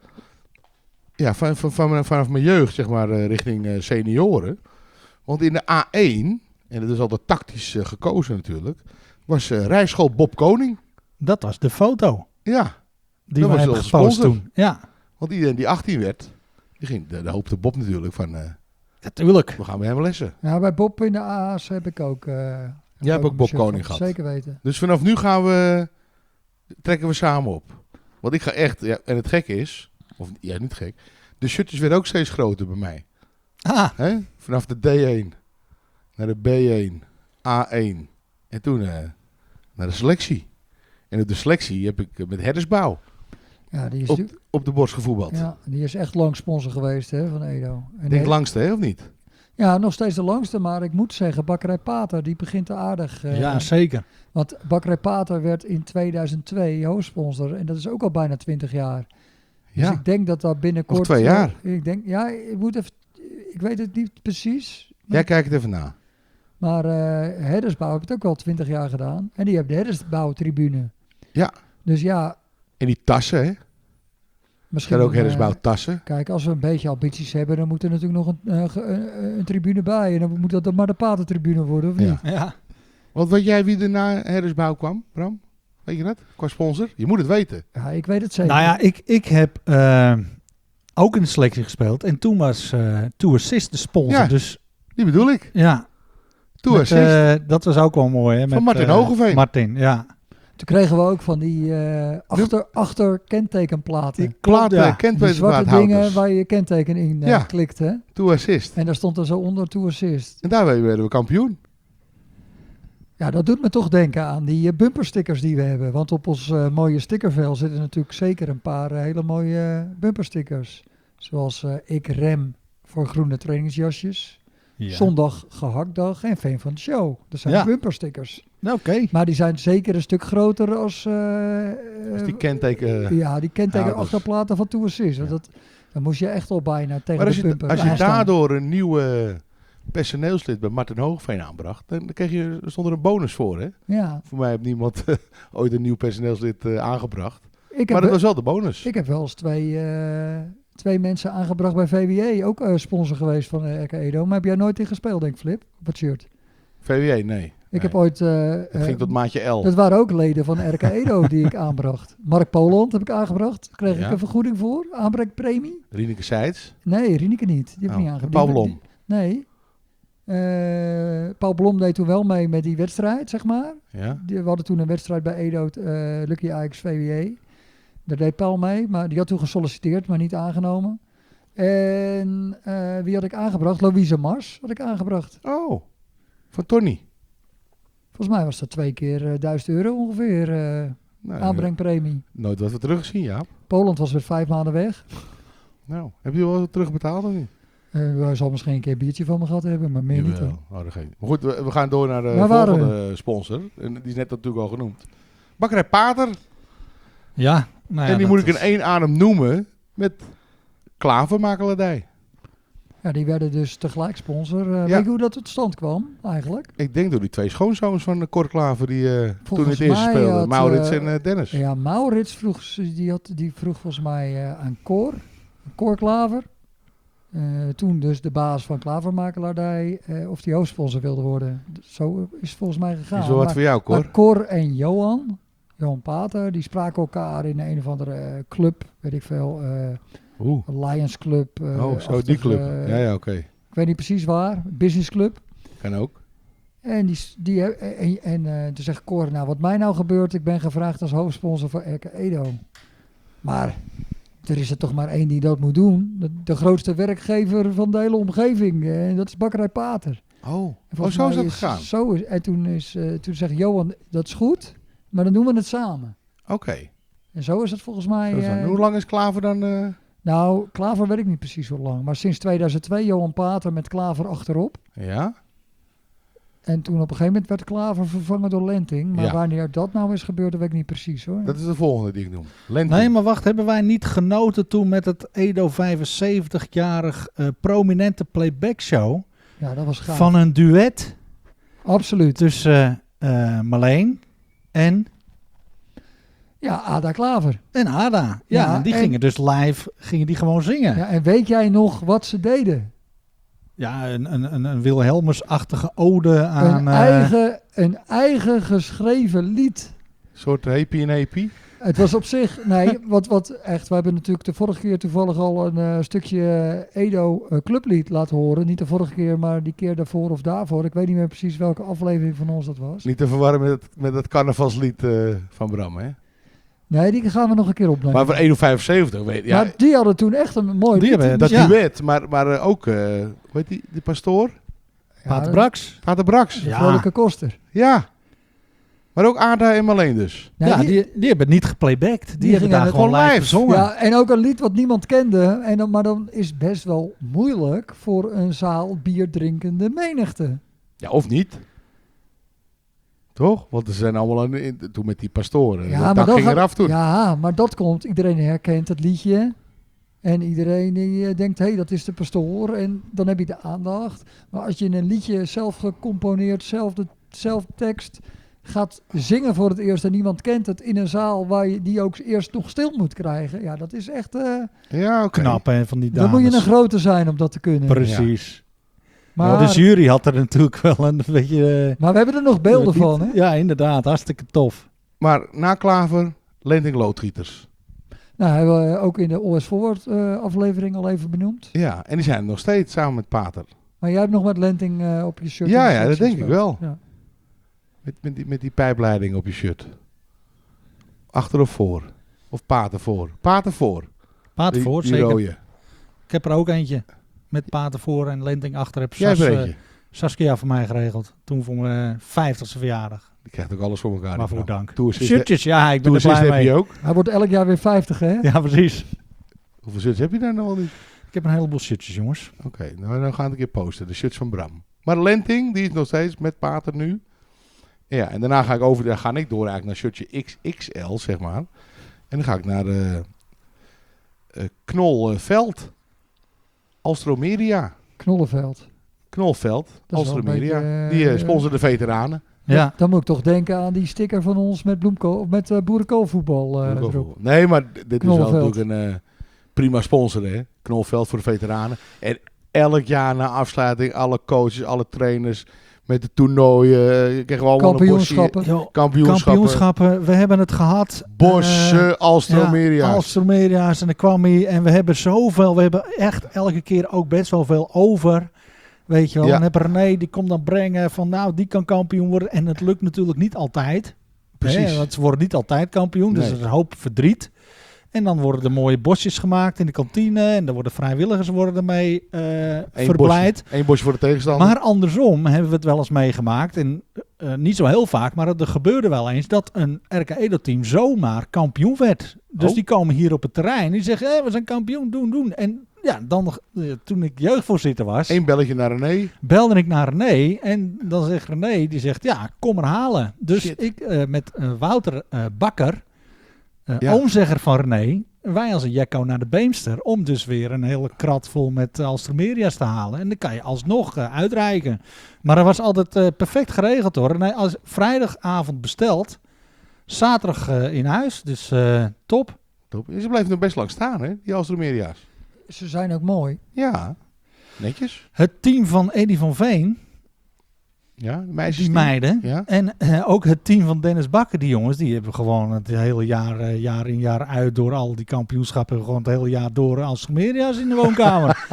vanaf mijn jeugd, zeg maar, richting senioren. Want in de A1, en dat is altijd tactisch gekozen natuurlijk, was rijschool Bob Koning. Dat was de foto Ja, die Dat we was hebben onze gepost sponsor. toen. Ja, want iedereen die 18 werd, die ging, daar hoopte Bob natuurlijk van, natuurlijk. we gaan bij hem lessen. Ja, bij Bob in de A's heb ik ook... Jij hebt ook een Bob shirt Koning van. gehad. Zeker weten. Dus vanaf nu trekken we samen op. Want ik ga echt, ja, en het gekke is, of ja, niet gek, de shirtjes werden ook steeds groter bij mij. Ah, Hè? Vanaf de D1 naar de B1, A1 en toen naar de selectie. En op de selectie heb ik met Herdersbouw Ja, die is, op de borst gevoetbald. ja, die is echt lang sponsor geweest hè, van Edo. En Ik denk langste, hè, of niet? Ja, nog steeds de langste, maar ik moet zeggen, Bakkerij Pater, die begint te aardig. ja, zeker. Want Bakkerij Pater werd in 2002 hoofdsponsor en dat is ook al bijna 20 jaar. Dus Ja. ik denk dat dat binnenkort... Nog 2 jaar. Ik denk, ja, ik weet het niet precies. Jij kijkt het even na. Maar Herdersbouw heeft het ook al 20 jaar gedaan. En die hebben de Herdersbouw-tribune. Ja. Dus ja, En die tassen, hè? misschien... Zijn ook Herdersbouw tassen. Kijk, als we een beetje ambities hebben, dan moet er natuurlijk nog een tribune bij. En dan moet dat dan maar de Patertribune worden, of Ja. niet? Ja. Want weet jij wie er na Herdersbouw kwam, Bram? Weet je dat? Qua sponsor? Je moet het weten. Ja, ik weet het zeker. Nou ja, ik heb ook in de selectie gespeeld. En toen was Two Assist de sponsor. Ja. Dus Die bedoel ik. ja. Toen Met, assist. dat was ook wel mooi. Hè, Van Martin Hogeveen. Martin, ja. Toen kregen we ook van die achter kentekenplaten. Die klopt, Platen, ja. Die zwarte dingen kentwijsplaathouders. waar je je kenteken in Ja. klikt, hè? To assist. En daar stond er zo onder to assist. En daarmee werden we kampioen. Ja, dat doet me toch denken aan die bumperstickers die we hebben. Want op ons mooie stickervel zitten natuurlijk zeker een paar hele mooie bumperstickers. Zoals ik rem voor groene trainingsjasjes. Ja. Zondag gehaktdag en fan van de show. Dat zijn Ja. bumperstickers. Nou, oké. Maar die zijn zeker een stuk groter als... Dus die kenteken... ja, die kenteken houders. achterplaten van Toursis. Ja. Dan moest je echt al bijna tegen Maar de bumper als je aanstaan. daardoor een nieuwe personeelslid bij Martin Hoogveen aanbracht, dan kreeg je, er stond er een bonus voor, hè? Ja, Voor mij heeft niemand ooit een nieuw personeelslid aangebracht. ik Maar heb, dat was wel de bonus. ik heb wel eens twee mensen aangebracht bij VWE. Ook sponsor geweest van RK Edo. Maar heb jij nooit in gespeeld, denk ik, Flip? Op het shirt. VWE, nee. Ik heb ooit... Het ging tot maatje L. dat waren ook leden van RK Edo die ik aanbracht. Mark Poland heb ik aangebracht. Daar kreeg Ja. ik een vergoeding voor. Aanbrengpremie. Rieneke Seitz. Nee, Rieneke niet. Die heb ik niet Oh, aangebracht. Paul Die- Blom. Nee. Paul Blom deed toen wel mee met die wedstrijd, zeg maar. Ja. We hadden toen een wedstrijd bij Edo, Lucky Ajax VWE. Daar deed Paul mee, maar die had toen gesolliciteerd, maar niet aangenomen. En wie had ik aangebracht? Louise Mars had ik aangebracht. Oh, van Tony. Volgens mij was dat 2 keer €1000 ongeveer Nou, aanbrengpremie. nooit wat we teruggezien, Jaap. Poland was weer 5 maanden weg. Nou, heb je wel wat terugbetaald of niet? Hij zal misschien een keer een biertje van me gehad hebben, maar meer niet. Jawel. Hoor. Oh, dat geeft niet. Maar goed, we gaan door naar de Waar waren volgende sponsor. En die is net natuurlijk al genoemd. Bakkerij Pater. Ja. Nou ja, en die dat moet ik is- in één adem noemen met klavermakelaardij. Ja, die werden dus tegelijk sponsor. Ja. Weet je hoe dat tot stand kwam eigenlijk? Ik denk door die 2 schoonzoons van de Cor Klaver die toen in Volgens het eerste mij speelden. had, Maurits en Dennis. Ja, Maurits die vroeg volgens mij aan Cor Klaver. Toen dus de baas van Klavermakelaardij, of die hoofdsponsor wilde worden. Zo is het volgens mij gegaan. Is wel wat voor jou, Cor. Maar Cor en Johan Pater, die spraken elkaar in een of andere club, weet ik veel, Oeh. Lions Club. Oh, zo die club. Ja, oké. Ik weet niet precies waar, Business Club. Kan ook. En toen zegt Cor, nou wat mij nou gebeurt, ik ben gevraagd als hoofdsponsor van RK Edo. Maar er is er toch maar één die dat moet doen. De grootste werkgever van de hele omgeving. En dat is Bakkerij Pater. En Oh, volgens zo is mij dat gegaan. Zo is, en toen zegt Johan, dat is goed, maar dan doen we het samen. Oké. En zo is het volgens mij... Zo is dat. Hoe lang is Klaver dan? Nou, Klaver weet ik niet precies hoe lang. Maar sinds 2002 Johan Pater met Klaver achterop. Ja? En toen op een gegeven moment werd Klaver vervangen door Lenting. Maar Ja. wanneer dat nou is gebeurd, dat weet ik niet precies hoor. Dat is de volgende die ik noem. Lente. Nee, maar wacht, hebben wij niet genoten toen met het Edo 75-jarig prominente playback show Ja, dat was gaaf. van een duet Absoluut. tussen Marleen en Ja, Ada Klaver. Ada. Ja, Ja, en die en- gingen dus live, gingen die gewoon zingen. Ja, en weet jij nog wat ze deden? Ja, een Wilhelmus-achtige ode aan... Een eigen geschreven lied. Een soort happy en happy. Het was op zich, nee, wat echt, we hebben natuurlijk de vorige keer toevallig al een stukje Edo clublied laten horen. Niet de vorige keer, maar die keer daarvoor of daarvoor. Ik weet niet meer precies welke aflevering van ons dat was. Niet te verwarren met het carnavalslied van Bram, hè? Nee, die gaan we nog een keer opnemen. Maar voor 1,75 weet je. Ja, Maar die hadden toen echt een mooi Die lied. hebben dat ja. duet, maar ook, hoe heet die pastoor? Pater Brax. Pater Brax. De Ja. vrolijke koster. Ja. Maar ook Ada en Marleen dus. Nee, ja, die- die hebben het niet geplaybacked. Die hebben gingen daar het gewoon gewoon live live. gezongen. Ja, en ook een lied wat niemand kende. Maar dan is het best wel moeilijk voor een zaal bierdrinkende menigte. Ja, of niet. Toch? Want ze zijn allemaal toen met die pastoren. Dat ging eraf toen. Ja, maar dat komt. Iedereen herkent het liedje. En iedereen die denkt, hé, dat is de pastoor. En dan heb je de aandacht. Maar als je in een liedje zelf gecomponeerd, zelf tekst gaat zingen voor het eerst en niemand kent het in een zaal waar je die ook eerst nog stil moet krijgen. Ja, dat is echt... Ja, oké. Knap, hè, van die dan dames. moet je een grote zijn om dat te kunnen. Precies. Maar, Maar de jury had er natuurlijk wel een beetje... maar we hebben er nog beelden van, hè? Ja, inderdaad. Hartstikke tof. Maar na Klaver, Lenting Loodgieters. Nou, hebben we ook in de OS Forward aflevering al even benoemd. Ja, en die zijn er nog steeds samen met Pater. Maar jij hebt nog met Lenting op je shirt. Ja, in de ja, dat sectie denk ik gespeeld. wel. Ja. Met die pijpleiding op je shirt. Achter of voor? Of Pater voor? Pater voor. Pater voor, die zeker. rode. Ik heb er ook eentje. Met Pater voor en Lenting achter. Heb Jij hebt er eentje. Saskia voor mij geregeld. Toen voor mijn 50ste verjaardag. Die krijgt ook alles voor elkaar. Waarvoor die vrouw. dank. Tourassist- Shirtjes, ja, ik ben er Tourassist blij heb je mee. ook. Hij wordt elk jaar weer 50, hè? Ja, precies. Hoeveel shirts heb je daar nou al niet? Ik heb een heleboel shirtjes, jongens. Oké, nou dan gaan we een keer posten. De shirts van Bram. Maar Lenting, die is nog steeds met Pater nu. Ja, en daarna ga ik door eigenlijk naar shirtje XXL, zeg maar. En dan ga ik naar Knolveld. Alstromeria. Knollenveld. Knolveld. Dat is wel Alstromeria. een beetje, Die sponsoren de veteranen. Ja. Dan moet ik toch denken aan die sticker van ons met bloemkool, met boerenkoolvoetbal erop. Nee, maar dit is wel Knolveld. natuurlijk een prima sponsor, hè. Knolveld voor de veteranen. En elk jaar na afsluiting, alle coaches, alle trainers met de toernooien. Krijgen we allemaal Kampioenschappen. Joh, kampioenschappen. kampioenschappen, we hebben het gehad. Bossen, Alstromeria's. Alstromeria's en dan kwam hij. En we hebben zoveel, we hebben echt elke keer ook best wel veel over. Weet je wel, Ja. dan heb René, die komt dan brengen van nou, die kan kampioen worden. En het lukt natuurlijk niet altijd. Precies. Hè, want ze worden niet altijd kampioen, dus Nee. er is een hoop verdriet. En dan worden er mooie bosjes gemaakt in de kantine. En dan worden vrijwilligers ermee verblijd. Eén bosje voor de tegenstander. Maar andersom hebben we het wel eens meegemaakt. En niet zo heel vaak, maar er gebeurde wel eens dat een RK Edo-team zomaar kampioen werd. Dus Oh. die komen hier op het terrein. Die zeggen, we zijn kampioen, doen. En ja, dan toen ik jeugdvoorzitter was, Eén belletje naar René. belde ik naar René. En dan zegt René, die zegt, ja, kom maar halen. Dus Shit. ik met Wouter Bakker, Ja. oomzegger van René, wij als een jekko naar de Beemster om dus weer een hele krat vol met Alstromeria's te halen. En dan kan je alsnog uitreiken. Maar dat was altijd perfect geregeld hoor. René, als vrijdagavond besteld, zaterdag in huis. Dus top. Top. Ze blijven nog best lang staan, hè, die Alstromeria's. Ze zijn ook mooi. Ja, netjes. Het team van Eddy van Veen, Ja, de meisjes. die meiden. Ja. En ook het team van Dennis Bakker, die jongens, die hebben gewoon het hele jaar in jaar uit door al die kampioenschappen, gewoon het hele jaar door Alstromeria's in de woonkamer.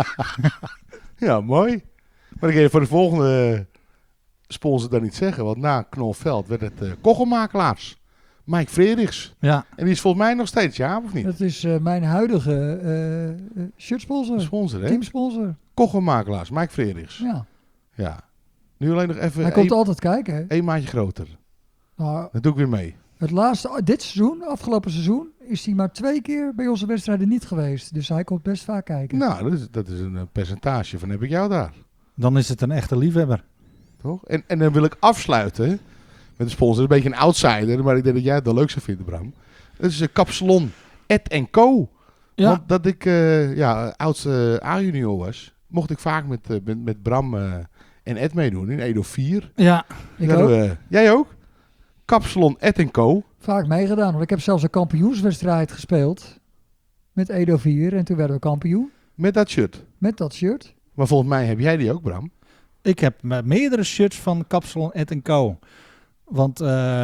Ja, mooi. Maar ik ga je voor de volgende sponsor dan niet zeggen, want na Knolveld werd het kochelmakelaars. Mike Frederiks. Ja, En die is volgens mij nog steeds, ja, of niet? Dat is mijn huidige shirtsponsor, Sponsor, hè? teamsponsor. Kochelmakelaars, Mike Frederiks. Ja. Ja. Nu alleen nog even Hij komt altijd kijken. Hè. één maatje groter. Nou, Dat doe ik weer mee. het laatste, dit seizoen, afgelopen seizoen, is hij maar 2 keer bij onze wedstrijden niet geweest. Dus hij komt best vaak kijken. Nou, dat is een percentage van heb ik jou daar. dan is het een echte liefhebber. Toch? En dan wil ik afsluiten met een sponsor. Een beetje een outsider, maar ik denk dat jij het wel leuk zou vinden, Bram. Dat is Kapsalon Ed & Co. Ja. Want dat ik oudste A-junior was, mocht ik vaak met Bram en Ed meedoen in Edo 4. Ja, Ik Daar ook. hadden we- jij ook? Kapsalon Ed & Co. Vaak meegedaan, want ik heb zelfs een kampioenswedstrijd gespeeld met Edo 4 en toen werden we kampioen Met dat shirt. met dat shirt. Maar volgens mij heb jij die ook, Bram. ik heb meerdere shirts van Kapsalon Ed & Co. Want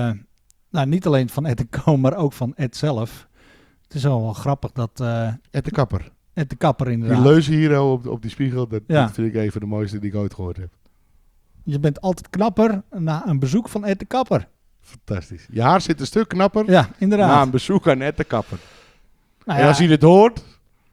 niet alleen van Ed & Co, maar ook van Ed zelf. Het is wel grappig dat Ed de Kapper. Ed de Kapper Die inderdaad. leuze hier op die spiegel, dat Ja. vind ik even de mooiste die ik ooit gehoord heb. Je bent altijd knapper na een bezoek van Ed de Kapper. Fantastisch. Je haar zit een stuk knapper Ja, na inderdaad. een bezoek aan Ed de Kapper. Nou En ja, als hij het hoort...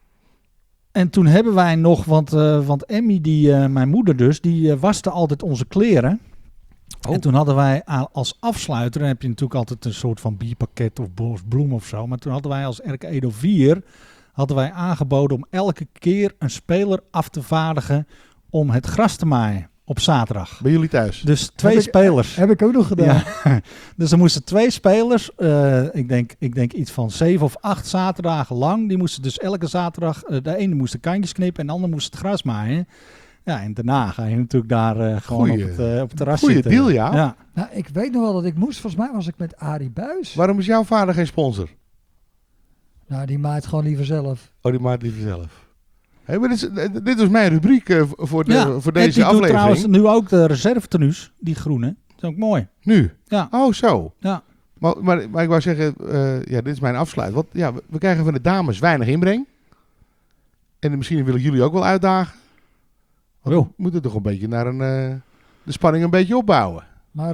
en toen hebben wij nog, want Emmy, mijn moeder dus, die waste altijd onze kleren. Oh. En toen hadden wij als afsluiter, dan heb je natuurlijk altijd een soort van bierpakket of bloem of zo. Maar toen hadden wij als RK Edo 4, hadden wij aangeboden om elke keer een speler af te vaardigen om het gras te maaien op zaterdag. Bij jullie thuis. Dus 2 Heb ik- spelers. Heb ik ook nog gedaan. Ja. Dus er moesten 2 spelers, ik denk iets van 7 of 8 zaterdagen lang. Die moesten dus elke zaterdag, de ene moest de kantjes knippen en de ander moest het gras maaien. Ja, en daarna ga je natuurlijk daar gewoon Goeie- op het terras goeie zitten. deal, ja. Nou, ik weet nog wel dat ik moest. Volgens mij was ik met Arie Buis. Waarom is jouw vader geen sponsor? Nou, die maait gewoon liever zelf. Oh, die maakt liever zelf. Hey, maar dit was mijn rubriek voor Ja, voor en deze die doet trouwens aflevering. nu ook de reservetenues, die groene. Dat is ook mooi. Nu? Ja. Oh, zo. Ja. Maar ik wou zeggen, dit is mijn afsluit. Want ja, we krijgen van de dames weinig inbreng. En misschien willen jullie ook wel uitdagen. Want Jo. we moeten toch een beetje naar de spanning een beetje opbouwen. Maar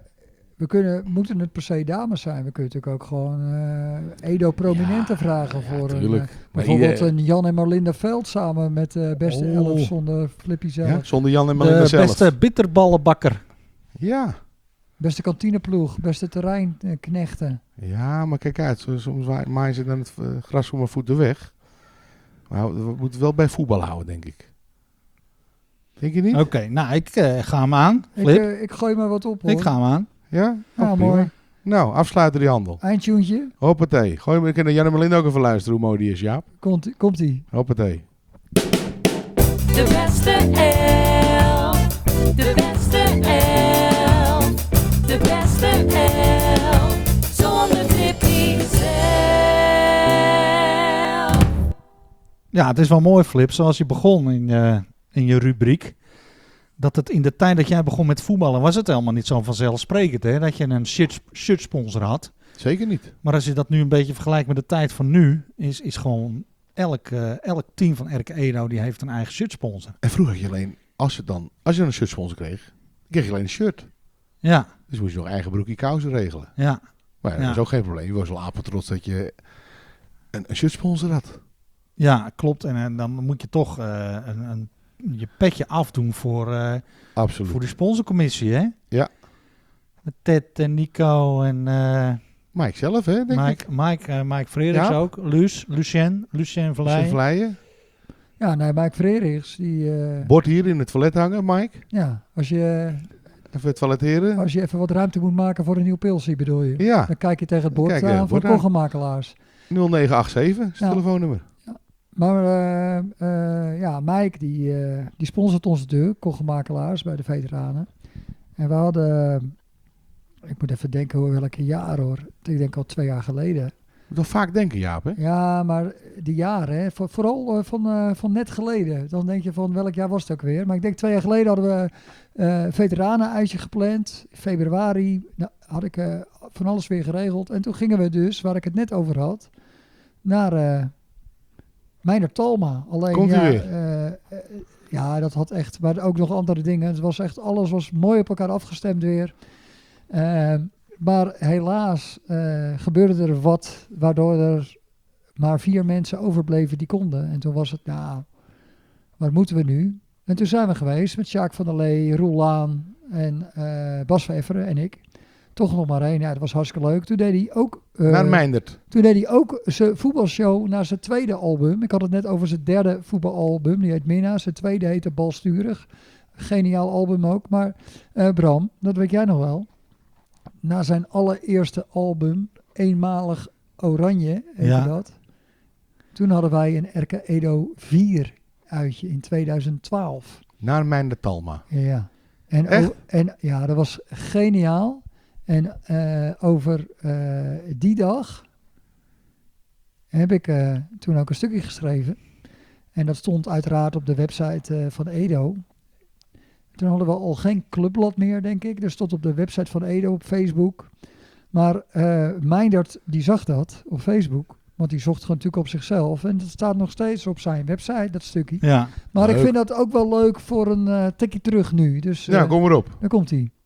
moeten het per se dames zijn? We kunnen natuurlijk ook gewoon Edo-prominenten vragen voor een, tuurlijk. Maar bijvoorbeeld een Jan en Marlinda Veld samen met beste Oh. 11 zonder Flippy zelf. Ja, zonder Jan en Melinda De zelf. beste bitterballenbakker. Ja. Beste kantineploeg, beste terreinknechten. Ja, maar kijk uit. Soms maaien ze dan het gras voor mijn voeten weg. Maar we moeten wel bij voetbal houden, denk ik. Denk je niet? Oké, nou ik ga hem aan. Flip, Ik gooi maar wat op hoor. ik ga hem aan. Ja? Ja, Oh, prima. mooi. Nou, afsluiten die handel. Eindtuntje. Hoppatee. Gooi hem, ik kan Jan en Melinda ook even luisteren hoe mooi die is, Jaap. Komt-ie. Hoppatee. De beste elf. De beste elf. De beste elf. Zonder Tippy zelf. Ja, het is wel mooi, Flip, zoals je begon in je rubriek. Dat het in de tijd dat jij begon met voetballen, was het helemaal niet zo vanzelfsprekend, hè? Dat je een shirtsponsor had. Zeker niet. Maar als je dat nu een beetje vergelijkt met de tijd van nu, is gewoon elk team van RK Edo die heeft een eigen shirtsponsor. En vroeger had je alleen, als je een shirtsponsor kreeg je alleen een shirt. Ja, Dus moest je nog eigen broekje kousen regelen. ja. Maar ja, dat Ja. was ook geen probleem. Je was wel apetrots dat je een shirtsponsor had. Ja, klopt. En dan moet je toch je petje afdoen voor Absoluut. de sponsorcommissie, hè? Ja. Met Ted en Nico en Mike zelf, hè, denk ik. Mike Frederiks Ja. ook. Lucien Zijn Verleijen. vleien. Ja, nee, Mike Frederiks. Die, Bord hier in het toilet hangen, Mike. ja, als je Even even wat ruimte moet maken voor een nieuw pilsie, bedoel je? Ja, Dan kijk je tegen het bord Kijk, het aan voor bord aan. koggenmakelaars. 0987 is het Ja. telefoonnummer. Maar ja, Mike die sponsort ons natuurlijk, koggenmakelaars bij de veteranen. En we hadden, ik moet even denken welke jaar hoor. Ik denk al 2 jaar geleden. Je moet wel vaak denken, Jaap, hè? Ja, maar die jaren, hè, vooral van net geleden. Dan denk je van welk jaar was het ook weer. Maar ik denk 2 jaar geleden hadden we veteranen-uitje gepland. In februari had ik van alles weer geregeld. En toen gingen we dus, waar ik het net over had, naar Meijner Talma. Alleen, Komt u ja, weer? ja, dat had echt, maar ook nog andere dingen. Het was echt, alles was mooi op elkaar afgestemd weer. Maar helaas gebeurde er wat, waardoor er maar 4 mensen overbleven die konden. En toen was het, nou, waar moeten we nu? En toen zijn we geweest met Sjaak van der Lee, Roel Laan en Bas Vefferen en ik. Toch nog maar 1. Ja, dat was hartstikke leuk. Toen deed hij ook... Naar Meindert. Toen deed hij ook zijn voetbalshow naar zijn tweede album. Ik had het net over zijn derde voetbalalbum. Die heet Minna. Zijn tweede heette Balsturig. Geniaal album ook. Maar Bram, dat weet jij nog wel. Na zijn allereerste album, Eenmalig Oranje, heette dat. Toen hadden wij een RK Edo 4 uitje in 2012. Naar Meindert Talma. Ja. En, Echt? en ja, dat was geniaal. En over die dag heb ik toen ook een stukje geschreven. En dat stond uiteraard op de website van Edo. Toen hadden we al geen clubblad meer, denk ik. Dus stond op de website van Edo op Facebook. Maar Meindert, die zag dat op Facebook. Want die zocht gewoon natuurlijk op zichzelf. En dat staat nog steeds op zijn website, dat stukje. Ja. Maar Leuk. ik vind dat ook wel leuk voor een tikje terug nu. Dus Ja, kom maar op. daar komt hij.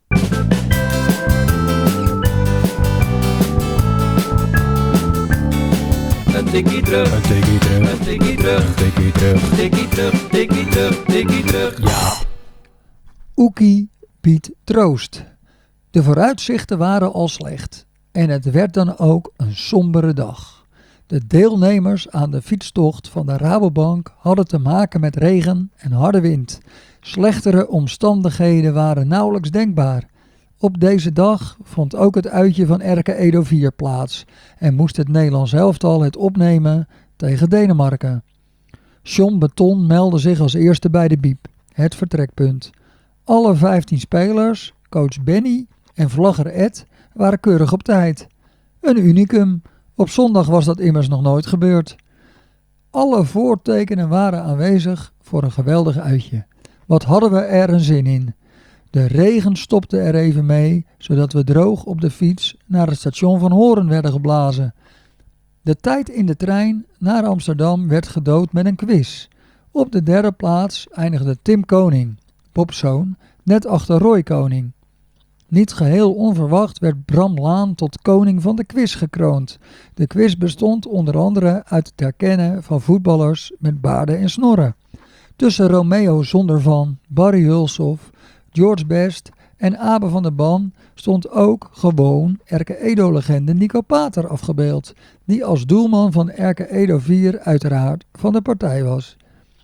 Een tikkie terug, een tikkie terug, een tikkie terug, een tikkie terug, tikkie terug, tikkie terug, tikkie terug. Ja. Oekie biedt troost. De vooruitzichten waren al slecht. En het werd dan ook een sombere dag. De deelnemers aan de fietstocht van de Rabobank hadden te maken met regen en harde wind. Slechtere omstandigheden waren nauwelijks denkbaar. Op deze dag vond ook het uitje van RK Edo 4 plaats en moest het Nederlands elftal het opnemen tegen Denemarken. John Beton meldde zich als eerste bij de biep, het vertrekpunt. Alle 15 spelers, coach Benny en vlagger Ed waren keurig op tijd. Een unicum. Op zondag was dat immers nog nooit gebeurd. Alle voortekenen waren aanwezig voor een geweldig uitje. Wat hadden we er een zin in. De regen stopte er even mee, zodat we droog op de fiets naar het station van Horen werden geblazen. De tijd in de trein naar Amsterdam werd gedood met een quiz. Op de derde plaats eindigde Tim Koning, Bob's zoon, net achter Roy Koning. Niet geheel onverwacht werd Bram Laan tot koning van de quiz gekroond. De quiz bestond onder andere uit het herkennen van voetballers met baarden en snorren. Tussen Romeo Zondervan, Barry Hulshoff, George Best en Abe van der Ban stond ook gewoon RK Edo-legende Nico Pater afgebeeld, die als doelman van RK Edo 4 uiteraard van de partij was.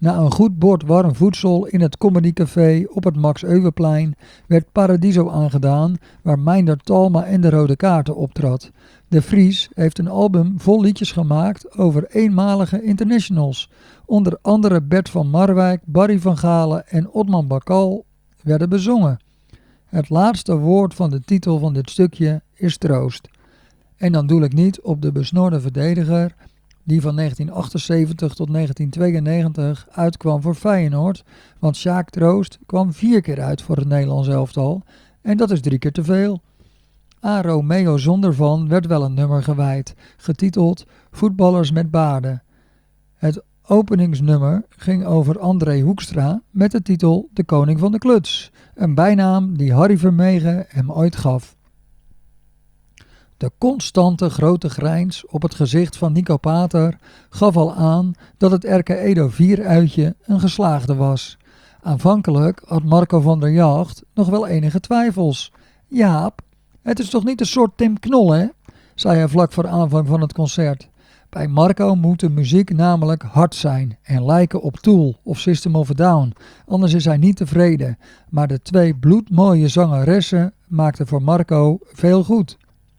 Na een goed bord warm voedsel in het Comedy Café op het Max Euweplein werd Paradiso aangedaan, waar Meindert Talma en de Rode Kaarten optrad. De Vries heeft een album vol liedjes gemaakt over eenmalige internationals. Onder andere Bert van Marwijk, Barry van Galen en Otman Bakal werden bezongen. Het laatste woord van de titel van dit stukje is troost. En dan doe ik niet op de besnorde verdediger die van 1978 tot 1992 uitkwam voor Feyenoord, want Sjaak Troost kwam 4 keer uit voor het Nederlands elftal en dat is 3 keer te veel. Aan Romeo Zondervan werd wel een nummer gewijd, getiteld Voetballers met baarden. Het openingsnummer ging over André Hoekstra met de titel De Koning van de Kluts, een bijnaam die Harry Vermegen hem ooit gaf. De constante grote grijns op het gezicht van Nico Pater gaf al aan dat het RK Edo 4-uitje een geslaagde was. Aanvankelijk had Marco van der Jacht nog wel enige twijfels. Jaap, het is toch niet een soort Tim Knol, hè? Zei hij vlak voor aanvang van het concert. Bij Marco moet de muziek namelijk hard zijn en lijken op Tool of System of a Down, anders is hij niet tevreden. Maar de 2 bloedmooie zangeressen maakten voor Marco veel goed.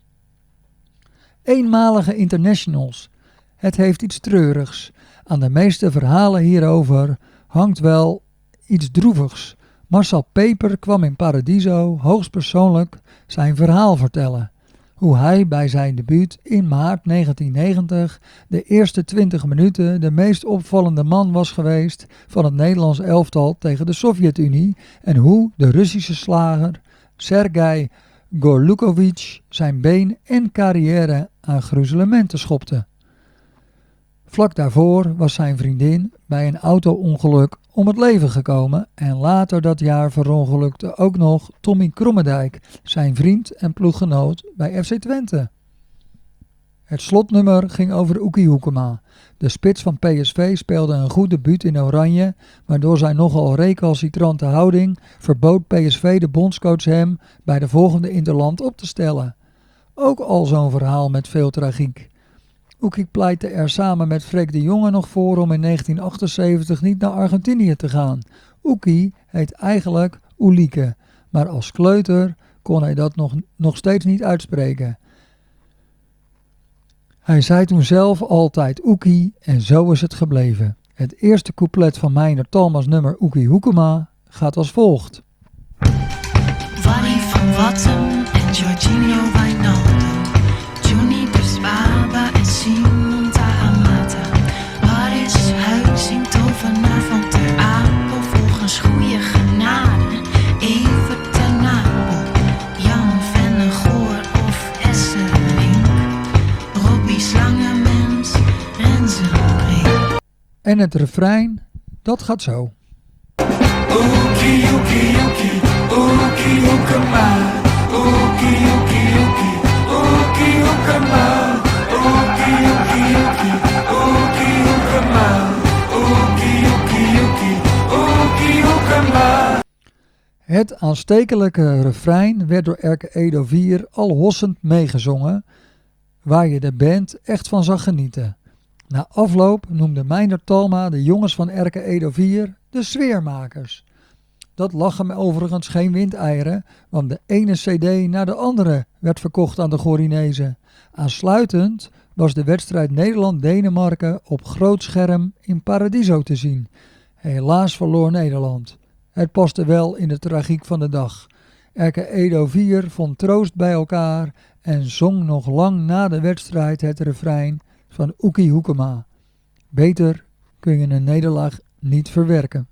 Eenmalige internationals. Het heeft iets treurigs. Aan de meeste verhalen hierover hangt wel iets droevigs. Marcel Peper kwam in Paradiso hoogstpersoonlijk zijn verhaal vertellen. Hoe hij bij zijn debuut in maart 1990 de eerste 20 minuten de meest opvallende man was geweest van het Nederlands elftal tegen de Sovjet-Unie en hoe de Russische slager Sergei Gorlukovic zijn been en carrière aan gruzelementen schopte. Vlak daarvoor was zijn vriendin bij een auto-ongeluk om het leven gekomen en later dat jaar verongelukte ook nog Tommy Krommendijk, zijn vriend en ploeggenoot bij FC Twente. Het slotnummer ging over Oekie Hoekema. De spits van PSV speelde een goed debuut in Oranje, maar door zijn nogal recalcitrante houding verbood PSV de bondscoach hem bij de volgende interland op te stellen. Ook al zo'n verhaal met veel tragiek. Oekie pleitte er samen met Freek de Jonge nog voor om in 1978 niet naar Argentinië te gaan. Oekie heet eigenlijk Oelieke, maar als kleuter kon hij dat nog steeds niet uitspreken. Hij zei toen zelf altijd Oekie en zo is het gebleven. Het eerste couplet van Meindert Talma's nummer Oekie Hoekema gaat als volgt. Wally van Watten en Jorginho Wijnaldum, Johnny de Zwaba en Simon Tahamata. Haris Huizing, tovenaar van Ter Apel, volgens goede genade, even ten Napel. Jan Vennegoor of Esselink, Robbie Slangenmens, Renze Brink. En het refrein, dat gaat zo. Oekie, oekie, oekie, oekie, hoekema. Oekie, oekie, oekie, oekie, hoekema. Oekie, oekie, oekie, oekie, hoekema. Oekie, oekie, oekie, oekie, hoekema. Het aanstekelijke refrein werd door RK Edo 4 al hossend meegezongen, waar je de band echt van zag genieten. Na afloop noemde Meindert Talma de jongens van RK Edo 4 de sfeermakers. Dat lag hem overigens geen windeieren, want de ene cd na de andere werd verkocht aan de Gorinezen. Aansluitend was de wedstrijd Nederland-Denemarken op groot scherm in Paradiso te zien. Helaas verloor Nederland. Het paste wel in de tragiek van de dag. RK Edo 4 vond troost bij elkaar en zong nog lang na de wedstrijd het refrein van Oekie Hoekema. Beter kun je een nederlaag niet verwerken.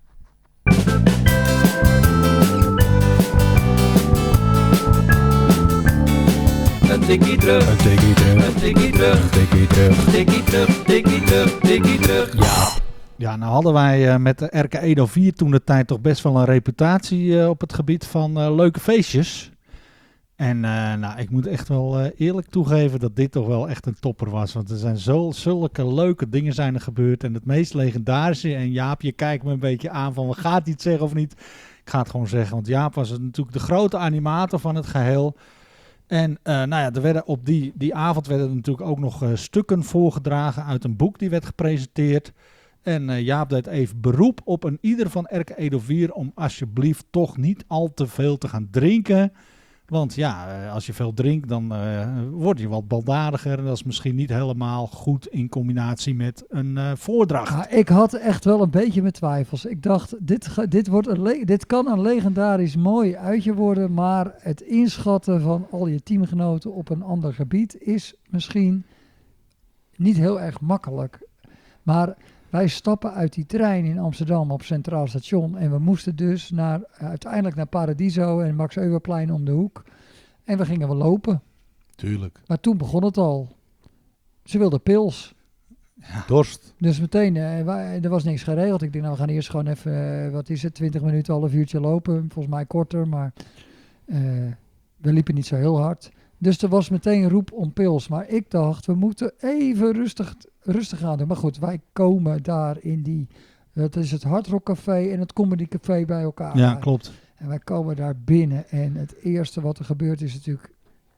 Een tikkie terug, een tikkie terug, een tikkie terug, tikkie terug, tikkie terug, tikkie terug, tikkie terug. Ja. Ja, nou hadden wij met de RK Edo 4 toen de tijd toch best wel een reputatie op het gebied van leuke feestjes. En nou, ik moet echt wel eerlijk toegeven dat dit toch wel echt een topper was. Want er zijn zulke leuke dingen zijn er gebeurd. En het meest legendarische, en Jaap, je kijkt me een beetje aan van, gaat hij het zeggen of niet? Ik ga het gewoon zeggen, want Jaap was natuurlijk de grote animator van het geheel. En nou ja, er werden op die avond werden er natuurlijk ook nog stukken voorgedragen uit een boek die werd gepresenteerd. En Jaap deed even beroep op een ieder van Erke Edo 4 om alsjeblieft toch niet al te veel te gaan drinken. Want ja, als je veel drinkt, dan word je wat baldadiger. En dat is misschien niet helemaal goed in combinatie met een voordracht. Ja, ik had echt wel een beetje mijn twijfels. Ik dacht, dit kan een legendarisch mooi uitje worden. Maar het inschatten van al je teamgenoten op een ander gebied is misschien niet heel erg makkelijk. Maar wij stappen uit die trein in Amsterdam op Centraal Station. En we moesten dus uiteindelijk naar Paradiso en Max Euwerplein om de hoek. En we gingen wel lopen. Tuurlijk. Maar toen begon het al. Ze wilden pils. Dorst. Dus meteen, er was niks geregeld. Ik denk, nou, we gaan eerst gewoon even, 20 minuten, half uurtje lopen. Volgens mij korter, maar we liepen niet zo heel hard. Dus er was meteen roep om pils. Maar ik dacht, we moeten even rustig gaan doen. Maar goed, wij komen daar dat is het Hard Rock Café en het Comedy Café bij elkaar. Ja, klopt. En wij komen daar binnen en het eerste wat er gebeurt is natuurlijk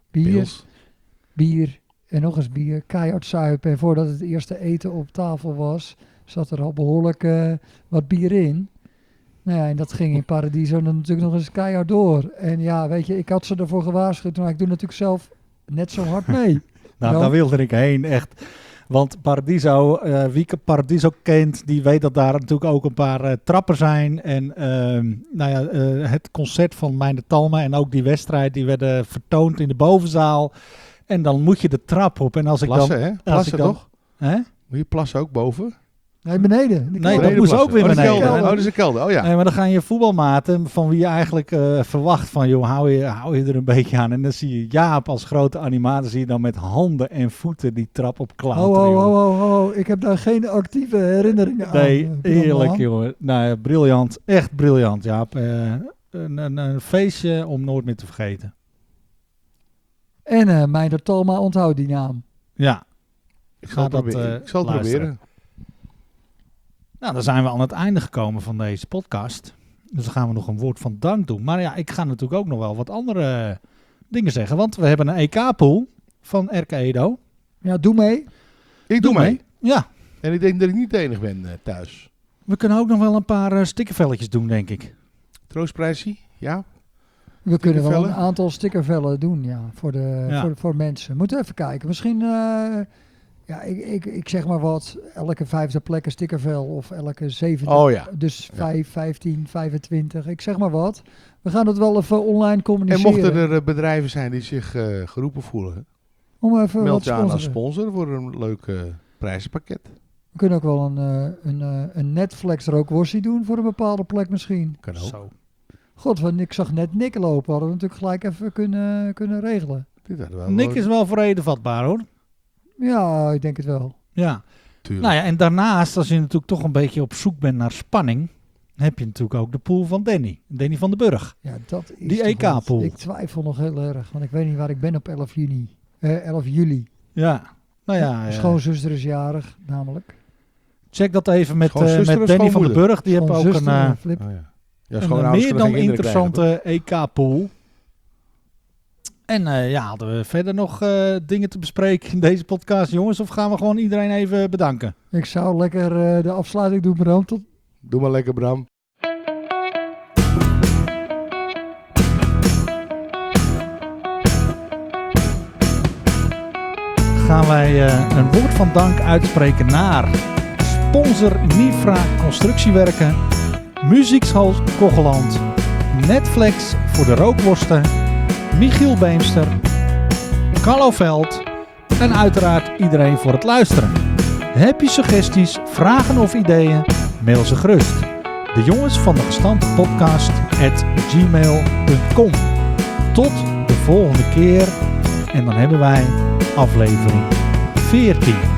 bier en nog eens bier, keihard zuipen. En voordat het eerste eten op tafel was, zat er al behoorlijk wat bier in. Nou ja, en dat ging in Paradiso dan natuurlijk nog eens keihard door. En ja, weet je, ik had ze ervoor gewaarschuwd, maar ik doe natuurlijk zelf net zo hard mee. Nou, daar wilde ik heen, echt. Want Paradiso, wie Paradiso kent, die weet dat daar natuurlijk ook een paar trappen zijn. En het concert van Meijner Talma en ook die wedstrijd, die werden vertoond in de bovenzaal. En dan moet je de trap op. En als Plassen, ik dan, hè? Plassen toch? Hè? Moet je plassen ook boven? Nee, beneden. Nee, dat moest ook weer beneden. Dat is een kelder. Oh ja. Nee, maar dan gaan je voetbalmaten van wie je eigenlijk verwacht van, joh, hou je er een beetje aan. En dan zie je Jaap als grote animator, zie je dan met handen en voeten die trap op klauteren. Oh. Ik heb daar geen actieve herinneringen aan. Nee, eerlijk, jongen. Nou, briljant. Echt briljant, Jaap. Een feestje om nooit meer te vergeten. En Meijner Talma, onthoud die naam. Ja. Ik zal het proberen. Nou, dan zijn we aan het einde gekomen van deze podcast. Dus dan gaan we nog een woord van dank doen. Maar ja, ik ga natuurlijk ook nog wel wat andere dingen zeggen. Want we hebben een EK-pool van Erke Edo. Ja, doe mee. Ik doe mee. Ja. En ik denk dat ik niet de enige ben thuis. We kunnen ook nog wel een paar stickervelletjes doen, denk ik. Troostprijsie, ja. We kunnen wel een aantal stickervellen doen, ja, voor mensen. Moeten we even kijken. Misschien, ik zeg maar wat, elke 5e plek een stickervel of elke 7e. Oh ja. Dus 5, 15, 25, ik zeg maar wat. We gaan dat wel even online communiceren. En mochten er bedrijven zijn die zich geroepen voelen, om even meld je wat aan als sponsor voor een leuk prijzenpakket. We kunnen ook wel een Netflix rookworstje doen voor een bepaalde plek misschien. Kan ook. Zo. God, want ik zag net Nick lopen. Hadden we natuurlijk gelijk even kunnen regelen. Nick is wel voor reden vatbaar, hoor. Ja, ik denk het wel. Ja. Tuurlijk. Nou ja, en daarnaast, als je natuurlijk toch een beetje op zoek bent naar spanning, heb je natuurlijk ook de pool van Danny van den Burg. Ja, dat is die EK-pool. Ik twijfel nog heel erg, want ik weet niet waar ik ben op 11 juli. Ja. Nou ja. Schoonzuster is jarig, namelijk. Check dat even met Danny schoonmoeder? van den Burg. Die heeft ook een Flip. Oh ja. een meer dan interessante EK-pool. En hadden we verder nog dingen te bespreken in deze podcast, jongens? Of gaan we gewoon iedereen even bedanken? Ik zou lekker de afsluiting doen, Bram. Doe maar lekker, Bram. Gaan wij een woord van dank uitspreken naar sponsor Nifra Constructiewerken, Muziekschool Kogeland, Netflix voor de rookworsten, Michiel Beemster, Carlo Veld en uiteraard iedereen voor het luisteren. Heb je suggesties, vragen of ideeën? Mail ze gerust. De jongens van de gestampte podcast @gmail.com. Tot de volgende keer en dan hebben wij aflevering 14.